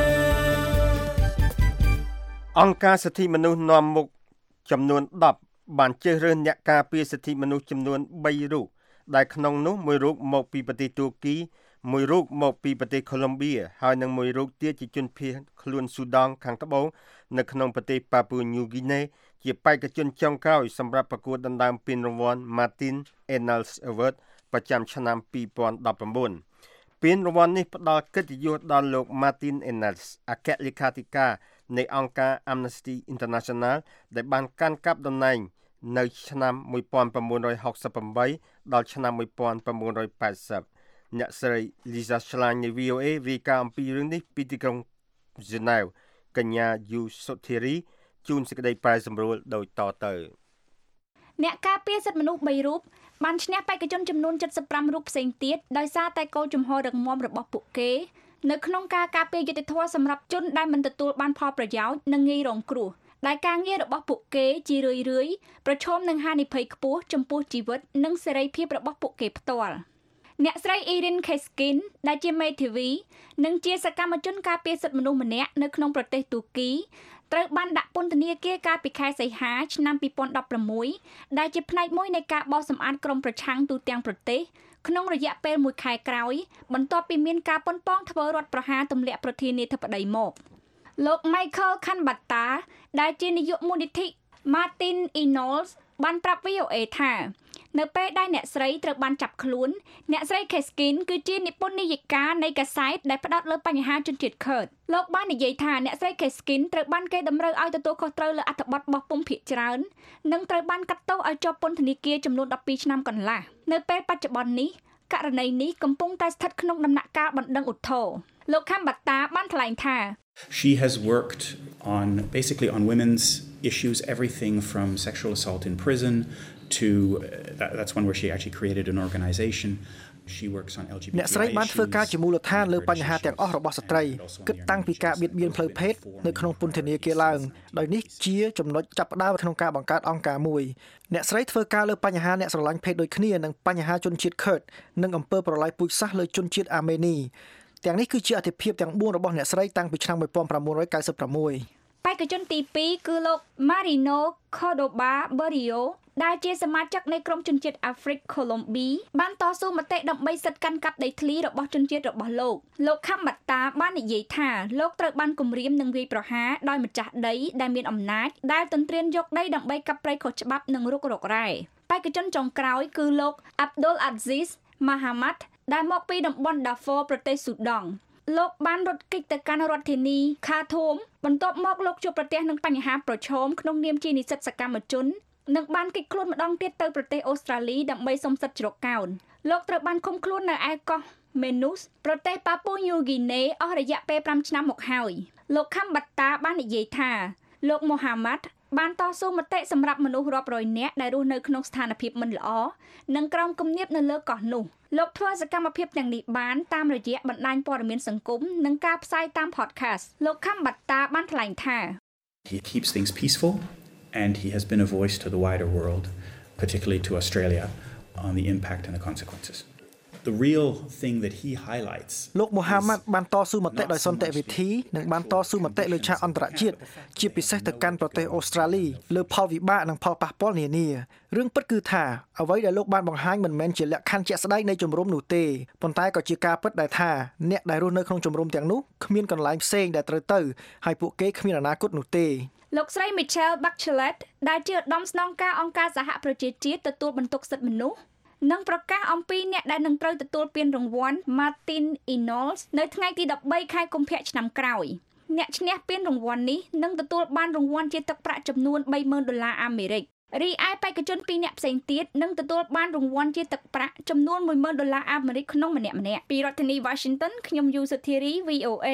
S3: អង្គការសិទ្ធិមនុស្សនាំមុខចំនួនដប់បានជ្រើសរើសអ្នកការពារសិទ្ធិមនុស្សចំនួនបីរូបដែលក្នុងនោះមួយរូបមកពីប្រទេសទួរគីមួយរូបមកពីប្រទេសកូឡុំបៀហើយនិងមួយរូបទៀតជាជនភៀសខ្លួនស៊ូដង់ខាងត្បូងនៅក្នុងប្រទេសប៉ាពូញូហ្គីណេជាបេក្ខជនចុងក្រោយសម្រាប់ប្រកួតដណ្ដើមពានរង្វាន់ Martin Ennals Award ប្រចាំឆ្នាំពីរពាន់ដប់ប្រាំបួនពានរង្វាន់នេះផ្ដល់កិត្តិយសដល់លោក Martin Ennals អគ្គលេខាធិការនៃអង្គការ Amnesty International ដែលបានកាន់កាប់តំណែងនៅឆ្នាំmột nghìn chín trăm sáu mươi támដល់ឆ្នាំmột nghìn chín trăm tám mươiអ្នកស្រី Lisa Schlein នៃ វី អូ เอ រាយការណ៍អំពីរឿងនេះពីទីក្រុង Geneva កញ្ញាយូសុធីរីជួនសេចក្តីប្រែសម្រួលដូចតទៅ
S16: អ្នកការពារសិទ្ធិមនុស្សបីរូបបានឈ្នះបេក្ខជនចំនួនเจ็ดสิบห้าរូបផ្សេងទៀតដោយសារតែគោលជំហររឹងមាំរបស់ពួកគេនៅក្នុងការការពារយុត្តិធម៌សម្រាប់ជនដែលមិនទទួលបានផលប្រយោជន៍និងងាយរងគ្រោះដែលការងាររបស់ពួកគេជារឿយៗប្រឈមនឹងហានិភ័យខ្ពស់ចំពោះជីវិតនិងសេរីភាពរបស់ពួកគេផ្ទាល់អ្នកស្រី Erin Keskin ដែលជាមេធាវីនិងជាសកម្មជនការពារសិទ្ធិមនុស្សម្នាក់នៅក្នុងប្រទេសទួរគីត្រូវបានដាក់ពន្ធនាគារកាលពីខែសីហាឆ្នាំពីរពាន់ដប់ប្រាំមួយដែលជាផ្នែកមួយនៃការបោះសម្អាតក្រុមប្រឆាំងទូទាំងប្រទេសក្នុងរយៈពេលមួយខែក្រោយបន្ទាប់ពីមានការប៉ុនប៉ងធ្វើរដ្ឋប្រហារទម្លាក់ប្រធានាធិបតីមកលោក Michael Khanbata ដែលជានាយកមូលនិធិ Martin Ennals បានប្រាប់ វី អូ เอ ថានៅពេលដែលអ្នកស្រីត្រូវបានចាប់ខ្លួនអ្នកស្រី Keskin គឺជានិពន្ធនាយិកានៃកាសែតដែលផ្ដោតលើបញ្ហាជនជាតិខឺតលោកបាននិយាយថាអ្នកស្រី Keskin ត្រូវបានគេតម្រូវឲ្យទទួលខុសត្រូវលើអត្ថបទបោះពុម្ពភាគច្រើននិងត្រូវបានកាត់ទោសឲ្យជាប់ពន្ធនាគារចំនួនដប់ពីរឆ្នាំកន្លះនៅពេលបច្ចុប្បន្ននេះករណីនេះកំពុងតែស្ថិតក្នុងដំណាក់កាលបណ្ដឹងឧទ្ធរណ៍លោក Khanbata បានថ្លែងថា
S17: She has worked on basically on women's issues everything from sexual assault in prison to uh, that, that's one where she actually created an organization she works on L G B T I
S18: អ្នកស្រីបានធ្វើការជាមូលដ្ឋានលើបញ្ហាទាំងអស់របស់ស្ត្រីគិតតាំងពីការបៀតបៀនផ្លូវភេទនៅក្នុងពន្ធនាគារឡើងដោយនេះជាចំណុចចាប់ផ្ដើមក្នុងការបង្កើតអង្គការមួយអ្នកស្រីធ្វើការលើបញ្ហាអ្នកស្រឡាញ់ភេទដូចគ្នានិងបញ្ហាជនជាតិខឺតនិងអំពើប្រល័យពូជសាសន៍លើជនជាតិអាមេនីទាំងនេះគឺជាអធិភាពទាំងបួនរបស់អ្នកស្រីតាំងពីឆ្នាំmột nghìn chín trăm chín mươi sáu
S16: បេក្ខជនទីពីរគឺលោក Marino Cordoba Barrio ដែលជាសមាជិកនៃក្រុមជនជាតិអាហ្វ្រិកកូឡុំប៊ីបានតស៊ូមតិដើម្បីសិទ្ធិកាន់កាប់ដីធ្លីរបស់ជនជាតិរបស់លោកលោក Khanbata បាននិយាយថាលោកត្រូវបានគំរាមនិងវាយប្រហារដោយម្ចាស់ដីដែលមានអំណាចដែលទន្ទ្រានយកដីដើម្បីកាប់ព្រៃខុសច្បាប់និងរុករករ៉ែបេក្ខជនចុងក្រោយគឺលោក Abdul Aziz Mohamad ដែលមកពីតំបន់ Darfur ប្រទេសស៊ូដង់លោកបានរត់គេចទៅកាន់រដ្ឋធានី Khartoum បន្ទាប់មកលោកជួបប្រទះនឹងបញ្ហាប្រឈមក្នុងនាមជានិស្សិតសកម្មជននិងបានគេចខ្លួនម្ដងទៀតទៅប្រទេសអូស្ត្រាលីដើម្បីសុំសិទ្ធិជ្រកកោនលោកត្រូវបានឃុំខ្លួននៅឯកោះ Manus ប្រទេសប៉ាពូញូហ្គីណេអស់រយៈពេលប្រាំឆ្នាំមកហើយលោក Khanbata បាននិយាយថាលោក Mohamad បានតស៊ូមតិសម្រាប់មនុស្សរាប់រយនាក់ដែលរស់នៅក្នុងស្ថានភាពមិនល្អនិងក្រោមគំនាបនៅលើកោះនោះលោកធ្វើសកម្មភាពទាំងនេះបានតាមរយៈបណ្ដាញព័ត៌មានសង្គមនិងការផ្សាយតាម podcast លោក Khanbata បានថ្លែងថា
S17: He keeps things peaceful and he has been a voice to the wider world particularly to Australia on the impact and the consequences The real thing that he highlights
S18: លោក Mohamad បានតស៊ូមតិដោយសន្តិវិធីនិងបានតស៊ូមតិលើឆាកអន្តរជាតិជាពិសេសទៅកាន់ប្រទេសអូស្ត្រាលីលើផលវិបាកនិងផលប៉ះពាល់នានារឿងពិតគឺថាអ្វីដែលលោកបានបង្ហាញមិនមែនជាលក្ខខណ្ឌជាក់ស្ដែងនៃជំរំនោះទេប៉ុន្តែក៏ជាការពិតដែលថាអ្នកដែលរស់នៅក្នុងជំរំទាំងនោះគ្មានកន្លែងផ្សេងដែលត្រូវទៅហើយពួកគេគ្មានអនាគតនោះទេ
S16: លោកស្រី Michelle Bachelet ដែលជាឧត្តមស្នងការអង្គការសហប្រជាជាតិទទួលបន្ទុកសិទ្ធិមនុស្សនិងប្រកាសអំពីអ្នកដែលនឹងត្រូវទទួលពានរង្វាន់ Martin Ennals នៅថ្ងៃទីដប់បីខែកុម្ភៈឆ្នាំក្រោយអ្នកឈ្នះពានរង្វាន់នេះនឹងទទួលបានរង្វាន់ជាទឹកប្រាក់ចំនួន三ម៉ឺនដុល្លារអាមេរិករីឯបេក្ខជនពីរនាក់ផ្សេងទៀតនឹងទទួលបានរង្វាន់ជាទឹកប្រាក់ចំនួនមួយម៉ឺនដុល្លារអាមេរិកក្នុងម្នាក់ម្នាក់ពីរដ្ឋធានី Washington ខ្ញុំយូសុធារី វី អូ เอ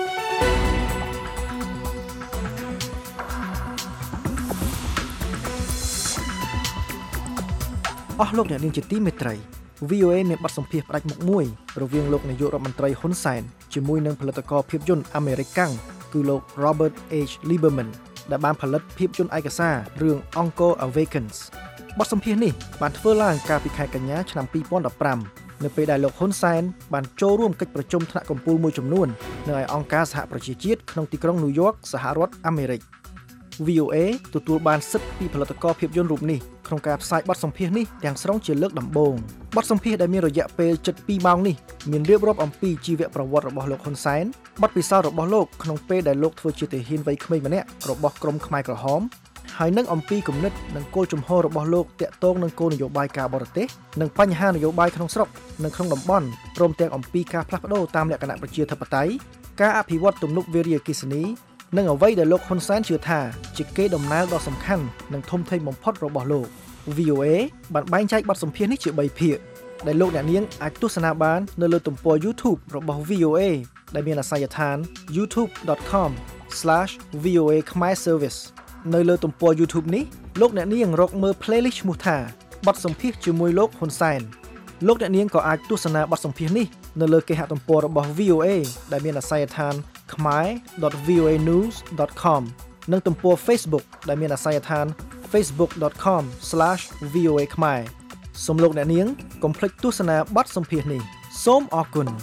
S18: អស់លោកអ្នកនាងជាទីមេត្រី វី អូ เอ មានបទសម្ភាសន៍ផ្ដាច់មុខមួយរវាងលោកនាយករដ្ឋមន្ត្រីហ៊ុនសែនជាមួយនឹងផលិតករភាពយន្តអាមេរិកកាំងគឺលោក Robert H. Lieberman ដែលបានផលិតភាពយន្តឯកសាររឿង Uncle Awakens បទសម្ភាសន៍នេះបានធ្វើឡើងកាលពីខែកញ្ញាឆ្នាំពីរពាន់ដប់ប្រាំនៅពេលដែលលោកហ៊ុនសែនបានចូលរួមកិច្ចប្រជុំថ្នាក់កំពូលមួយចំនួននៅឯអង្គការសហប្រជាជាតិក្នុងទីក្រុងញូវយ៉កសហរដ្ឋអាមេរិក វី អូ เอ ទទួលបានសិទ្ធិពីផលិតករភាពយន្តរូបនេះក្នុងការផ្សាយបទសម្ភាសន៍នេះទាំងស្រុងជាលើកដំបូងបទសម្ភាសន៍ដែលមានរយៈពេលជិតពីរម៉ោងនេះមានរៀបរាប់អំពីជីវប្រវត្តិរបស់លោកហ៊ុនសែនបទពិសោធន៍របស់លោកក្នុងពេលដែលលោកធ្វើជាទាហានវ័យក្មេងម្នាក់របស់ក្រុមខ្មែរក្រហមហើយនឹងអំពីគំនិតនិងគោលជំហររបស់លោកទាក់ទងនឹងគោលនយោបាយការបរទេសនិងបញ្ហានយោបាយក្នុងស្រុកនិងក្នុងតំបន់ព្រមទាំងអំពីការផ្លាស់ប្ដូរតាមលក្ខណៈប្រជាធិបតេយ្យការអភិវឌ្ឍទំនប់វារីអគ្គិសនីនិងអ្វីដែលលោកហ៊ុនសែនជឿថាជាកេរដំណែលដ៏សំខាន់និងធំធេងបំផុតរបស់លោក វី អូ เอ បានបែងចែកបទសម្ភាសន៍នេះជាបីភាគដែលលោកអ្នកនាងអាចទស្សនាបាននៅលើទំព័រ YouTube របស់ វី អូ เอ ដែលមានអាសយដ្ឋាន ยูทูบ ដត คอม ស្លាស វី អូ เอ ខ្មែរ Service នៅលើទំព័រ YouTube នេះលោកអ្នកនាងរកមើល playlist ឈ្មោះថាបទសម្ភាសន៍ជាមួយលោកហ៊ុនសែនលោកអ្នកនាងក៏អាចទស្សនាបទសម្ភាសន៍នេះនៅលើគេហទំព័ររបស់ វី អូ เอ ដែលមានអាសយដ្ឋាន ខ្មែរ ដត វី អូ เอ นิวส์ ដត คอม និងទំព័រ Facebook ដែលមានអាសយដ្ឋាន เฟซบุ๊ก ดอท คอม ស្លាស វី អូ เอ ខ្មែរសូមលោកអ្នកនាងកុំភ្លេចទស្សនាបទសម្ភាសន៍នេះសូមអរគុណ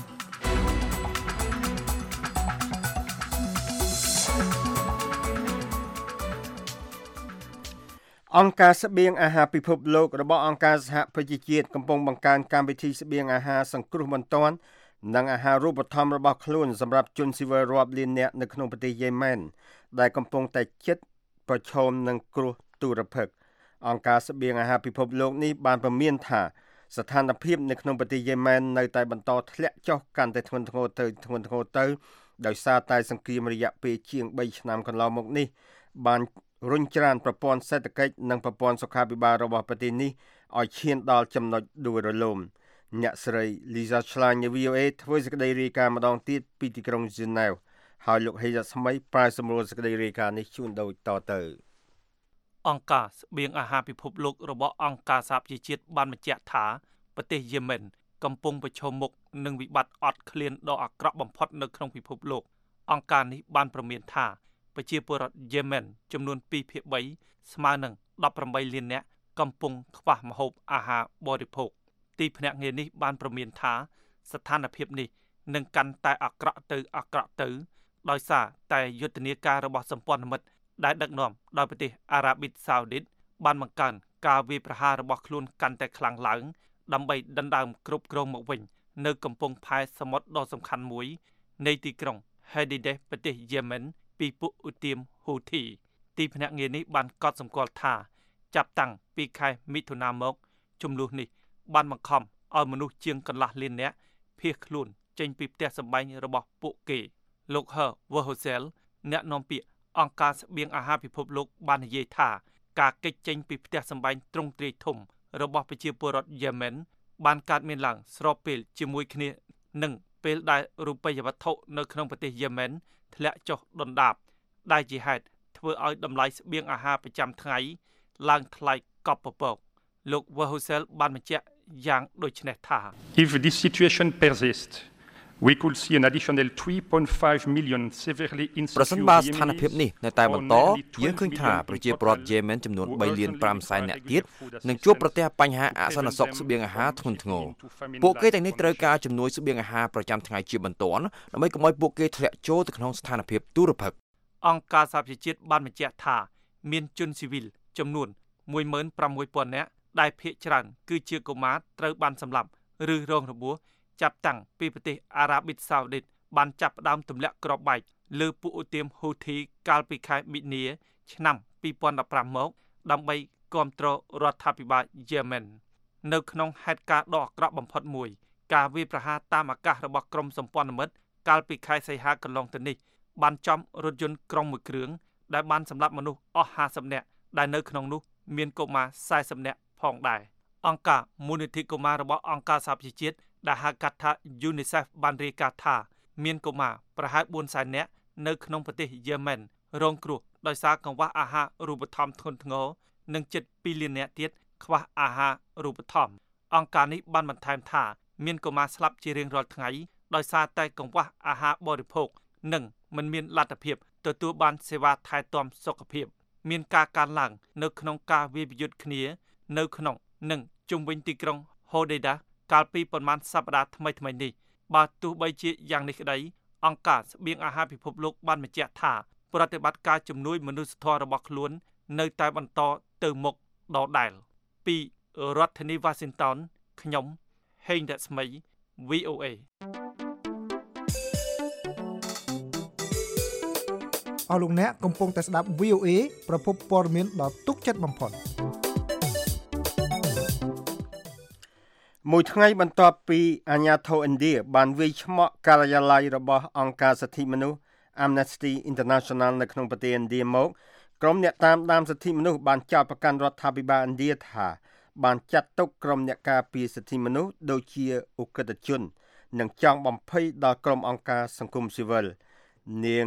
S3: អង្គការស្បៀងអាហារពិភពលោករបស់អង្គការសហប្រជាជាតិកំពុងបង្កើនកម្មវិធីស្បៀងអាហារសង្គ្រោះបន្ទាន់និងអាហារូបត្ថម្ភរបស់ខ្លួនសម្រាប់ជនស៊ីវិលរាប់លាននាក់នៅក្នុងប្រទេសយេម៉ែនដែលកំពុងតែជិតប្រឈមនឹងគ្រោះទុរភិក្សអង្គការស្បៀងអាហារពិភពលោកនេះបានព្រមានថាស្ថានភាពនៅក្នុងប្រទេសយេម៉ែននៅតែបន្តធ្លាក់ចុះកាន់តែធ្ងន់ធ្ងរទៅធ្ងន់ធ្ងរទៅដោយសារតែសង្គ្រាមរយៈពេលជាងបីឆ្នាំកន្លងមកនេះបានរុញច្រានប្រព័ន្ធសេដ្ឋកិច្ចនិងប្រព័ន្ធសុខាភិបាលរបស់ប្រទេសនេះឲ្យឈានដល់ចំណុចដួលរលំអ្នកស្រី Lisa Schlein នៃ វី អូ เอ ធ្វើសេចក្តីរាយការណ៍ម្ដងទៀតពីទីក្រុង Geneva ហើយលោកហេយ៉ាស្មីប្រាយសម្រួលសេចក្តីរាយការណ៍នេះជូនដូចតទៅ
S19: អង្គការស្បៀងអាហារពិភពលោករបស់អង្គការសហប្រជាជាតិបានបញ្ជាក់ថាប្រទេសយេម៉ែនកំពុងប្រឈមមុខនឹងវិបត្តិអត់ឃ្លានដ៏អាក្រក់បំផុតនៅក្នុងពិភពលោកអង្គការនេះបានព្រមានថាប្រជាពលរដ្ឋយេម៉ែនចំនួនពីរភាគបីស្មើនឹងដប់ប្រាំបីលាននាក់កំពុងខ្វះម្ហូបអាហារបរិភោគទីភ្នាក់ងារនេះបានព្រមានថាស្ថានភាពនេះនឹងកាន់តែអាក្រក់ទៅអាក្រក់ទៅដោយសារតែយុទ្ធនាការរបស់សម្ព័ន្ធមិត្តដែលដឹកនាំដោយប្រទេសអារ៉ាប៊ីសាអូឌីតបានបង្កើនការវាយប្រហាររបស់ខ្លួនកាន់តែខ្លាំងឡើងដើម្បីដណ្ដើមគ្រប់គ្រងមកវិញនៅកំពង់ផែសមុទ្រដ៏សំខាន់មួយនៃទីក្រុង Hadideh ប្រទេសយេម៉ែនពីពួកឧទាមហ៊ូធីទីភ្នាក់ងារនេះបានកត់សម្គាល់ថាចាប់តាំងពីខែមិថុនាមកចំនួននេះបានបង្ខំឲ្យមនុស្សជាងកន្លះលាននាក់ភៀសខ្លួនចេញពីផ្ទះសម្បែងរបស់ពួកគេលោក Her Verhosel អ្នកនាំពាក្យអង្គការស្បៀងអាហារពិភពលោកបាននិយាយថាការគេចចេញពីផ្ទះសម្បែងទ្រង់ទ្រាយធំរបស់ប្រជាពលរដ្ឋយេម៉ែនបានកើតមានឡើងស្របពេលជាមួយគ្នានឹងពេលដែលរូបិយវត្ថុនៅក្នុងប្រទេសយេម៉ែនធ្លាក់ចុះដុនដាបដែលជាហេតុធ្វើឲ្យតម្លៃស្បៀងអាហារប្រចាំថ្ងៃឡើងថ្លៃកប់ពពកលោក Verhosel បានបញ្ជាក់យ៉ាងដូចនេះថា
S20: If this situation persists we could see an additional three point five million severely insecure
S4: ប្រសិនបើស្ថានភាពនេះនៅតែបន្តយើងឃើញថាប្រជាពលរដ្ឋយេម៉ែនចំនួនបីលានប្រាំសែននាក់ទៀតនឹងជួបប្រទះបញ្ហាអសន្តិសុខស្បៀងអាហារធ្ងន់ធ្ងរពួកគេទាំងនេះត្រូវការជំនួយស្បៀងអាហារប្រចាំថ្ងៃជាបន្ទាន់ដើម្បីកុំឲ្យពួកគេធ្លាក់ចូលទៅក្នុងស្ថានភាពទុរភិក្ស
S19: អង្គការសហប្រជាជាតិបានបញ្ជាក់ថាមានជនស៊ីវិលចំនួនមួយម៉ឺនប្រាំមួយពាន់នាក់ដែលភាគច្រើនគឺជាកុមារត្រូវបានសម្លាប់ឬរងរបួសចាប់តាំងពីប្រទេសអារ៉ាប៊ីសាអូឌីតបានចាប់ផ្ដើមទម្លាក់គ្រាប់បែកលើពួកឧទាមហ៊ូធីកាលពីខែមីនាឆ្នាំពីរពាន់ដប់ប្រាំមកដើម្បីគាំទ្ររដ្ឋាភិបាលយេម៉ែននៅក្នុងហេតុការណ៍ដ៏អាក្រក់បំផុតមួយការវាយប្រហារតាមអាកាសរបស់ក្រុមសម្ព័ន្ធមិត្តកាលពីខែសីហាកន្លងទៅនេះបានចំរថយន្តក្រុងមួយគ្រឿងដែលបានសម្លាប់មនុស្សអស់ហាសិបនាក់ដែលនៅក្នុងនោះមានកុមារfortyនាក់ផងដែរអង្គការមូលនិធិកុមាររបស់អង្គការសហប្រជាជាតិដែលហៅកាត់ថា UNICEF បានរាយការណ៍ថាមានកុមារប្រហែលfourសែននាក់នៅក្នុងប្រទេសយេម៉ែនរងគ្រោះដោយសារកង្វះអាហារូបត្ថម្ភធ្ងន់ធ្ងរនិងជិតtwoលាននាក់ទៀតខ្វះអាហារូបត្ថម្ភអង្គការនេះបានបន្ថែមថាមានកុមារស្លាប់ជារៀងរាល់ថ្ងៃដោយសារតែកង្វះអាហារបរិភោគនិងមិនមានលទ្ធភាពទទួលបានសេវាថែទាំសុខភាពមានការកើនឡើងនៅក្នុងការវាយប្រយុទ្ធគ្នានៅក្នុងនិងជុំវិញទីក្រុង Hodeida កាលពីប្រមាណសប្តាហ៍ថ្មីៗនេះបើទោះបីជាយ៉ាងនេះក្តីអង្គការស្បៀងអាហារពិភពលោកបានបញ្ជាក់ថាប្រតិបត្តិការជំនួយមនុស្សធម៌របស់ខ្លួននៅតែបន្តទៅមុខដដែលពីរដ្ឋធានី Washington ខ្ញុំហេងរស្មី V O A
S21: អស់លោកអ្នកកំពុងតែស្ដាប់ V O A ប្រភពព័ត៌មានដ៏ទុកចិត្តបំផុត
S3: មួយថ្ងៃបន្ទាប់ពីអាជ្ញាធរឥណ្ឌាបានវាយឆ្មក់ការិយាល័យរបស់អង្គការសិទ្ធិមនុស្ស Amnesty International នៅក្នុងប្រទេសឥណ្ឌាមកក្រុមអ្នកតាមដានសិទ្ធិមនុស្សបានចោទប្រកាន់រដ្ឋាភិបាលឥណ្ឌាថាបានចាត់ទុកក្រុមអ្នកការពារសិទ្ធិមនុស្សដូចជាឧក្រិដ្ឋជននិងចង់បំភ័យដល់ក្រុមអង្គការសង្គមស៊ីវិលនាង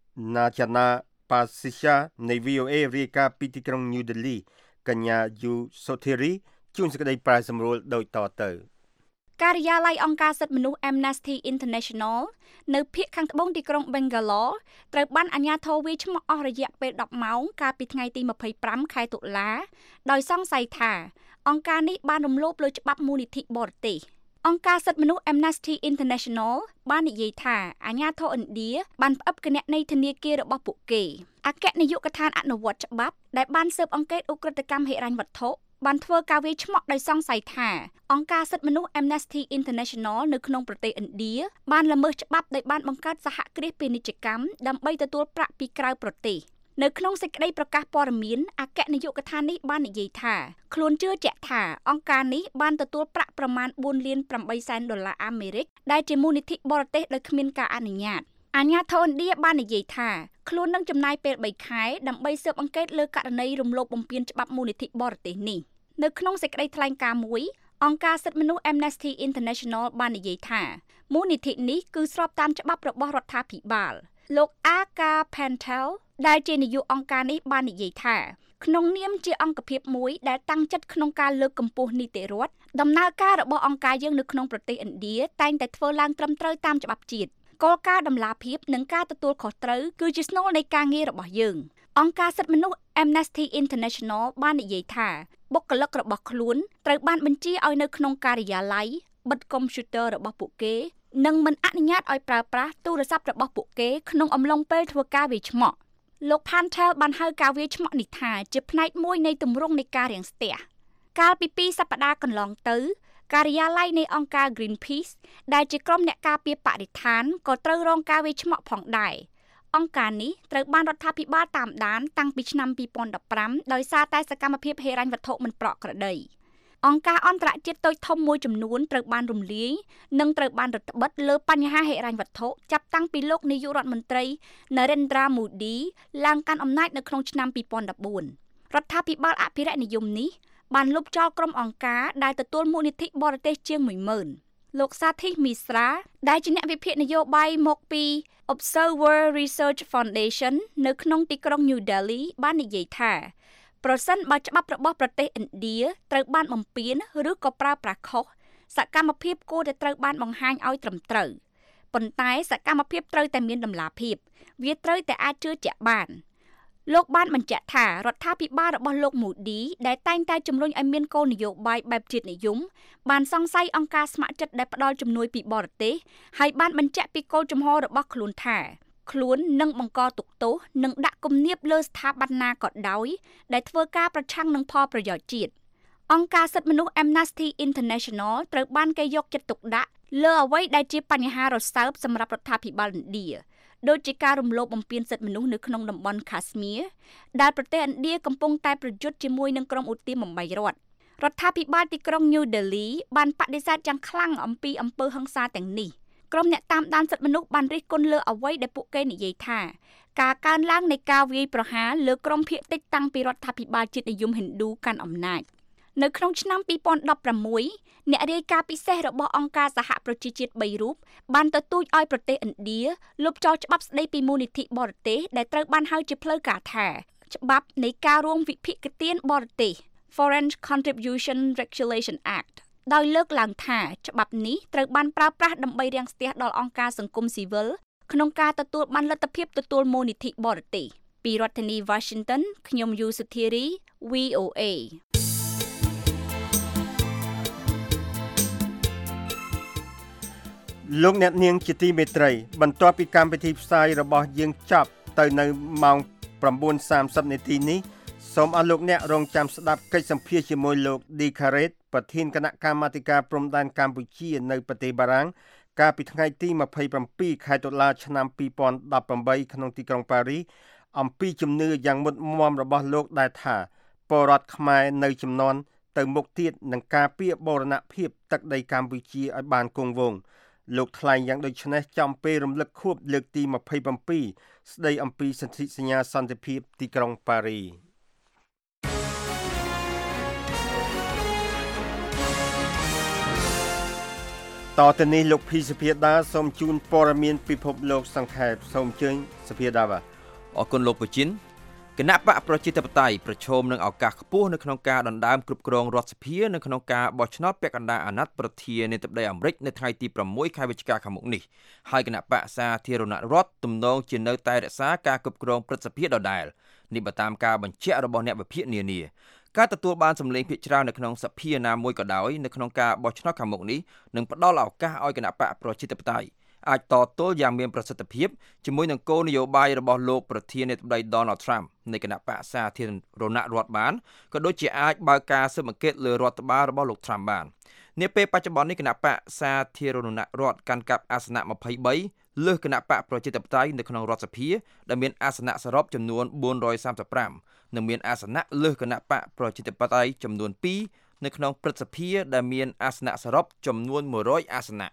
S3: Najana Pasisha នៃ V O A រាយការណ៍ពីទីក្រុង New Delhi កញ្ញា Yu Sothiri ជួនសេចក្តីប្រែសម្រួលដូចតទៅ
S16: ការិយាល័យអង្គការសិទ្ធិមនុស្ស Amnesty International នៅភាគខាងត្បូងទីក្រុង Bangalore ត្រូវបានអាជ្ញាធរវាយឆ្មក់អស់រយៈពេលtenម៉ោងកាលពីថ្ងៃទីtwenty-fiveខែតុលាដោយសង្ស័យថាអង្គការនេះបានរំលោភលើច្បាប់មូលនិធិបរទេសអង្គការសិទ្ធិមនុស្ស Amnesty International បាននិយាយថាអាជ្ញាធរឥណ្ឌាបានផ្អឹបគណនីធនាគាររបស់ពួកគេអគ្គនាយកដ្ឋានអនុវត្តច្បាប់ដែលបានស៊ើបអង្កេតឧក្រិដ្ឋកម្មហិរញ្ញវត្ថុបានធ្វើការវាយឆ្មក់ដោយសង្ស័យថាអង្គការសិទ្ធិមនុស្ស Amnesty International នៅក្នុងប្រទេសឥណ្ឌាបានល្មើសច្បាប់ដោយបានបង្កើតសហគ្រាសពាណិជ្ជកម្មដើម្បីទទួលប្រាក់ពីក្រៅប្រទេសនៅក្នុងសេចក្តីប្រកាសព័ត៌មានអគ្គនាយកដ្ឋាននេះបាននិយាយថាខ្លួនជឿជាក់ថាអង្គការនេះបានទទួលប្រាក់ប្រមាណfourលានeightសែនដុល្លារអាមេរិកដែលជាមូលនិធិបរទេសដោយគ្មានការអនុញ្ញាតអាជ្ញាធរឥណ្ឌាបាននិយាយថាខ្លួននឹងចំណាយពេលthreeខែដើម្បីស៊ើបអង្កេតលើករណីរំលោភបំពានច្បាប់មូលនិធិបរទេសនេះនៅក្នុងសេចក្តីថ្លែងការណ៍មួយអង្គការសិទ្ធិមនុស្ស Amnesty International បាននិយាយថាមូលនិធិនេះគឺស្របតាមច្បាប់របស់រដ្ឋាភិបាលលោក Aka Pantel ដែលជានាយកអង្គការនេះបាននិយាយថាក្នុងនាមជាអង្គភាពមួយដែលតាំងចិត្តក្នុងការលើកកម្ពស់នីតិរដ្ឋដំណើរការរបស់អង្គការយើងនៅក្នុងប្រទេសឥណ្ឌាតែងតែធ្វើឡើងត្រឹមត្រូវតាមច្បាប់ជាតិគោលការណ៍តម្លាភាពនិងការទទួលខុសត្រូវគឺជាស្នូលនៃការងាររបស់យើងអង្គការសិទ្ធិមនុស្ស Amnesty International បាននិយាយថាបុគ្គលិករបស់ខ្លួនត្រូវបានបញ្ជាឲ្យនៅក្នុងការិយាល័យបិទកុំព្យូទ័ររបស់ពួកគេនិងមិនអនុញ្ញាតឲ្យប្រើប្រាស់ទូរស័ព្ទរបស់ពួកគេក្នុងអំឡុងពេលធ្វើការវាយឆ្មក់លោក Pantel បានហៅការវាយឆ្មក់នេះថាជាផ្នែកមួយនៃទម្រង់នៃការរាំងស្ទះកាលពីtwoសប្តាហ៍កន្លងទៅការិយាល័យនៃអង្គការ Greenpeace ដែលជាក្រុមអ្នកការពារបរិស្ថានក៏ត្រូវរងការវាយឆ្មក់ផងដែរអង្គការនេះត្រូវបានរដ្ឋាភិបាលតាមដានតាំងពីឆ្នាំtwo thousand fifteenដោយសារតែសកម្មភាពហិរញ្ញវត្ថុមិនប្រក្រតីអង្គការអន្តរជាតិតូចធំមួយចំនួនត្រូវបានរំលាយនិងត្រូវបានរដ្ឋបិទលើបញ្ហាហិរញ្ញវត្ថុចាប់តាំងពីលោកនាយករដ្ឋមន្ត្រី Narendra Modi ឡើងកាន់អំណាចនៅក្នុងឆ្នាំtwo thousand fourteenរដ្ឋាភិបាលអភិរក្សនិយមនេះបានលុបចោលក្រុមអង្គការដែលទទួលមូលនិធិបរទេសជាងone thousandលោកសាធិមីស្រាដែលជាអ្នកវិភាគនយោបាយមកពី Observer Research Foundation នៅក្នុងទីក្រុង New Delhi បាននិយាយថាប្រសិនបើច្បាប់របស់ប្រទេសឥណ្ឌាត្រូវបានបំពានឬក៏ប្រើប្រាស់ខុសសកម្មភាពគួរតែត្រូវបានបង្ហាញឲ្យត្រឹមត្រូវប៉ុន្តែសកម្មភាពត្រូវតែមានតម្លាភាពវាត្រូវតែអាចជឿជាក់បានលោកបានបញ្ជាក់ថារដ្ឋាភិបាលរបស់លោក Modi ដែលតែងតែជំរុញឲ្យមានគោលនយោបាយបែបជាតិនិយមបានសង្ស័យអង្គការស្ម័គ្រចិត្តដែលផ្ដល់ជំនួយពីបរទេសហើយបានបញ្ជាក់ពីគោលជំហររបស់ខ្លួនថាខ្លួននឹងបង្កទុក្ខទោសនិងដាក់គំនាបលើស្ថាប័នណាក៏ដោយដែលធ្វើការប្រឆាំងនឹងផលប្រយោជន៍ជាតិអង្គការសិទ្ធិមនុស្ស Amnesty International ត្រូវបានគេយកចិត្តទុកដាក់លើអ្វីដែលជាបញ្ហារសើបសម្រាប់រដ្ឋាភិបាលឥណ្ឌាដូចជាការរំលោភបំពានសិទ្ធិមនុស្សនៅក្នុងតំបន់ Kashmir ដែលប្រទេសឥណ្ឌាកំពុងតែប្រយុទ្ធជាមួយនឹងក្រុមឧទាមបំបីរដ្ឋរដ្ឋាភិបាលទីក្រុង New Delhi បានបដិសេធយ៉ាងខ្លាំងអំពីអំពើហិង្សាទាំងនេះក្រុមអ្នកតាមដានសិទ្ធិមនុស្សបានរិះគន់លើអ្វីដែលពួកគេនិយាយថាការកើនឡើងនៃការវាយប្រហារលើក្រុមភាគតិចតាំងពីរដ្ឋាភិបាលជាតិនិយមហិណ្ឌូកាន់អំណាចនៅក្នុងឆ្នាំពីរពាន់ដប់ប្រាំមួយអ្នករាយការណ៍ពិសេសរបស់អង្គការសហប្រជាជាតិបីរូបបានទទូចឲ្យប្រទេសឥណ្ឌាលុបចោលច្បាប់ស្តីពីមូលនិធិបរទេសដែលត្រូវបានហៅជាផ្លូវការថាច្បាប់នៃការរួមវិភាគទានបរទេស Foreign Contribution Regulation Act ដោយលើកឡើងថាច្បាប់នេះត្រូវបានប្រើប្រាស់ដើម្បីរាំងស្ទះដល់អង្គការសង្គមស៊ីវិលក្នុងការទទួលបានលទ្ធភាពទទួលមូលនិធិបរទេសពីរដ្ឋធានី Washington ខ្ញុំយូសុធារី វី អូ เอ
S3: លោកអ្នកនាងជាទីមេត្រីបន្ទាប់ពីកម្មវិធីផ្សាយរបស់យើងចប់ទៅនៅម៉ោង ប្រាំបួនសាមសិប នាទីនេះសូមអស់លោកអ្នករងចាំស្ដាប់កិច្ចសម្ភាសន៍ជាមួយលោក ឌី ខារ៉េត ប្រធានគណៈកម្មាធិការព្រំដែនកម្ពុជានៅប្រទេសបារាំងកាលពីថ្ងៃទីម្ភៃប្រាំពីរខែតុលាឆ្នាំពីរពាន់ដប់ប្រាំបីក្នុងទីក្រុងប៉ារីសអំពីជំនឿយ៉ាងមុតមាំរបស់លោកដែលថាពលរដ្ឋខ្មែរនៅជំនាន់ទៅមុខទៀតនឹងការពារបូរណភាពទឹកដីកម្ពុជាឲ្យបានគង់វង្សលោកថ្លែងយ៉ាងដូចនេះចំពេលរំលឹកខួបលើកទីម្ភៃប្រាំពីរស្ដីអំពីសន្ធិសញ្ញាសន្តិភាពទីក្រុងប៉ារីសតទៅនេះលោកភីសុភាដាសូមជូនព័ត៌មានពិភពលោកសង្ខេបសូមអញ្ជើញសុភាដាបាទ
S4: អរគុណលោកប្រជិនគណៈបកប្រជាធិបតេយ្យប្រឈមនឹងឱកាសខ្ពស់នៅក្នុងការដណ្ដើមគ្រប់គ្រងរដ្ឋសភានៅក្នុងការបោះឆ្នោតពាក់កណ្ដាលអាណត្តិប្រធានាធិបតីអាមេរិកនៅថ្ងៃទីប្រាំមួយខែវិច្ឆិកាខាងមុខនេះហើយគណៈបកសាធារណរដ្ឋទំនងជានៅតែរក្សាការគ្រប់គ្រងព្រឹទ្ធសភាដដែលនេះបើតាមការបញ្ជាក់របស់អ្នកវិភាគនានាការទទួលបានសម្លេងភាគច្រើននៅក្នុងសភាណាមួយក៏ដោយនៅក្នុងការបោះឆ្នោតខាងមុខនេះនឹងផ្ដល់ឱកាសឲ្យគណៈបកប្រជាធិបតេយ្យអាចតទល់យ៉ាងមានប្រសិទ្ធភាពជាមួយនឹងគោលនយោបាយរបស់លោកប្រធានាធិបតី Donald Trump នៃគណៈបកសាធារណរដ្ឋបានក៏ដូចជាអាចបើកការស៊ើបអង្កេតលើរដ្ឋបាលរបស់លោក Trump បាននាពេលបច្ចុប្បន្ននេះគណៈបកសាធារណរដ្ឋកាន់កាប់អាសនៈម្ភៃបីលើសគណៈបកប្រជាធិបតេយ្យនៅក្នុងរដ្ឋសភាដែលមានអាសនៈសរុបចំនួនបួនរយសាមសិបប្រាំនិងមានអាសនៈលើសគណៈបកប្រជាធិបតេយ្យចំនួនពីរនៅក្នុងព្រឹទ្ធសភាដែលមានអាសនៈសរុបចំនួនមួយរយអាសនៈ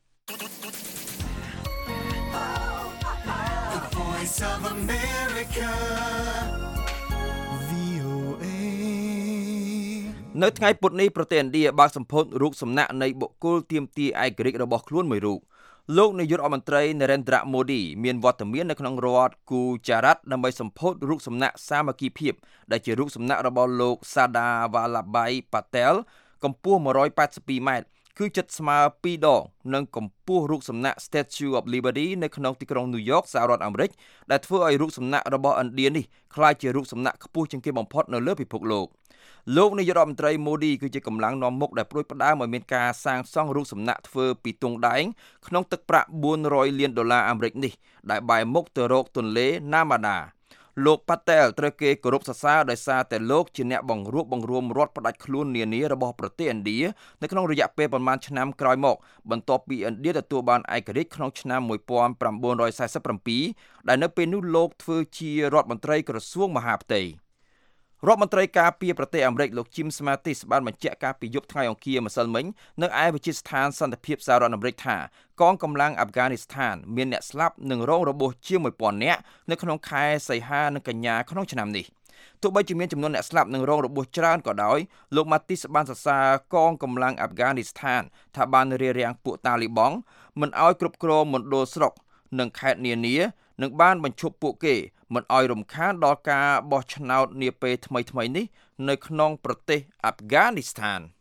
S2: Voice of America វី អូ เอ
S4: នៅថ្ងៃពុធនេះប្រទេសឥណ្ឌាបើកសម្ពោធរូបសំណាកនៃបុគ្គលទាមទារឯករាជ្យរបស់ខ្លួនមួយរូបលោកនាយករដ្ឋមន្ត្រី Narendra Modi មានវត្តមាននៅក្នុងរដ្ឋ Gujarat ដើម្បីសម្ពោធរូបសំណាកសាមគ្គីភាពដែលជារូបសំណាករបស់លោក Sardar Vallabhbhai Patel កម្ពស់មួយរយប៉ែតសិបពីរម៉ែត្រគឺជិតស្មើពីរដងនិងកម្ពស់រូបសំណាក Statue of Liberty នៅក្នុងទីក្រុង New York សហរដ្ឋអាមេរិកដែលធ្វើឲ្យរូបសំណាករបស់ឥណ្ឌានេះក្លាយជារូបសំណាកខ្ពស់ជាងគេបំផុតនៅលើពិភពលោកលោកនាយករដ្ឋមន្ត្រី Modi គឺជាកម្លាំងនាំមុខដែលប្រួយផ្ដើមឲ្យមានការសាងសង់រូបសំណាកធ្វើពីទង់ដែងក្នុងទឹកប្រាក់បួនរយលានដុល្លារអាមេរិកនេះដែលបែរមុខទៅរកទន្លេ Narmadaលោក Patel ត្រូវគេគោរពសរសើរដោយសារតែលោកជាអ្នកបង្រួបបង្រួមរដ្ឋផ្ដាច់ខ្លួននានារបស់ប្រទេសឥណ្ឌានៅក្នុងរយៈពេលប្រមាណឆ្នាំក្រោយមកបន្ទាប់ពីឥណ្ឌាទទួលបានឯករាជ្យក្នុងឆ្នាំមួយពាន់ប្រាំបួនរយសែសិបប្រាំពីរដែលនៅពេលនោះលោកធ្វើជារដ្ឋមន្ត្រីក្រសួងមហាផ្ទៃរដ្ឋមន្ត្រីការពារប្រទេសអាមេរិកលោក Jim Mattis បានបញ្ជាក់ការពីយប់ថ្ងៃអង្គារម្សិលមិញនៅឯវិទ្យាស្ថានសន្តិភាពសហរដ្ឋអាមេរិកថាកងកម្លាំងអាហ្វហ្គានីស្ថានមានអ្នកស្លាប់និងរងរបួសជាងមួយពាន់នាក់នៅក្នុងខែសីហានិងកញ្ញាក្នុងឆ្នាំនេះទោះបីជាមានចំនួនអ្នកស្លាប់និងរងរបួសច្រើនក៏ដោយលោក Mattis បានសរសើរកងកម្លាំងអាហ្វហ្គានីស្ថានថាបានរារាំងពួកតាលីបង់មិនឲ្យគ្រប់គ្រងមណ្ឌលស្រុកនិងខេត្តនានានិងបានបញ្ឈប់ពួកគេមិនឲ្យរំខានដល់ការបោះឆ្នោតនាពេលថ្មីៗនេះនៅក្នុងប្រទេសអាហ្វហ្គានីស្ថាន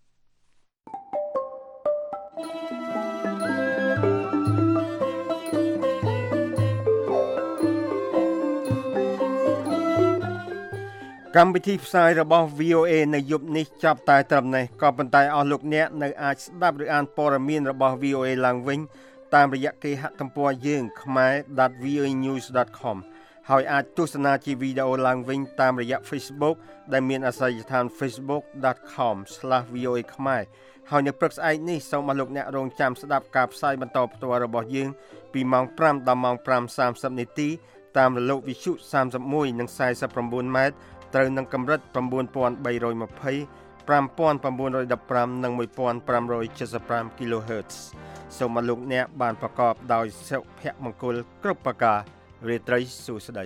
S3: កម្មវិធីផ្សាយរបស់ វី អូ เอ នៅយប់នេះចាប់តែត្រឹមនេះក៏ប៉ុន្តែអស់លោកអ្នកនៅអាចស្ដាប់ឬអានព័ត៌មានរបស់ វី អូ เอ ឡើងវិញតាមរយៈគេហទំព័រយើង khmer dot v o a news dot com ហើយអាចទស្សនាជាវីដេអូឡើងវិញតាមរយៈ Facebook ដែលមានអាសយដ្ឋាន facebook dot com slash v o a khmer ហើយនៅព្រឹកស្អែកនេះសូមអស់លោកអ្នករងចាំស្ដាប់ការផ្សាយបន្តផ្ទាល់របស់យើងពីម៉ោងប្រាំដល់ម៉ោងប្រាំសាមសិបនាទីតាមរលកវិទ្យុសាមសិបមួយនិងខ្សែសិបប្រាំបួនម៉ែត្រត្រូវនឹងកម្រិត៩ពាន់បីរយម្ភៃ ប្រាំពាន់៩រយដប់ប្រាំនិងមួយពាន់ប្រាំរយเจ็ดสิบห้า គីឡូហឺត សូមអស់លោកអ្នកបានប្រកបដោយសុភមង្គលគ្រប់ប្រការរាត្រីសួស្តី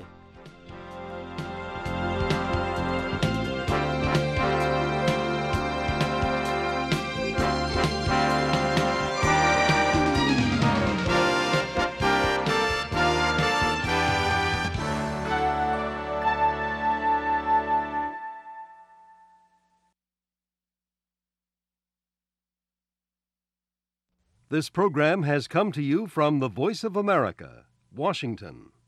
S1: This program has come to you from the Voice of America, Washington.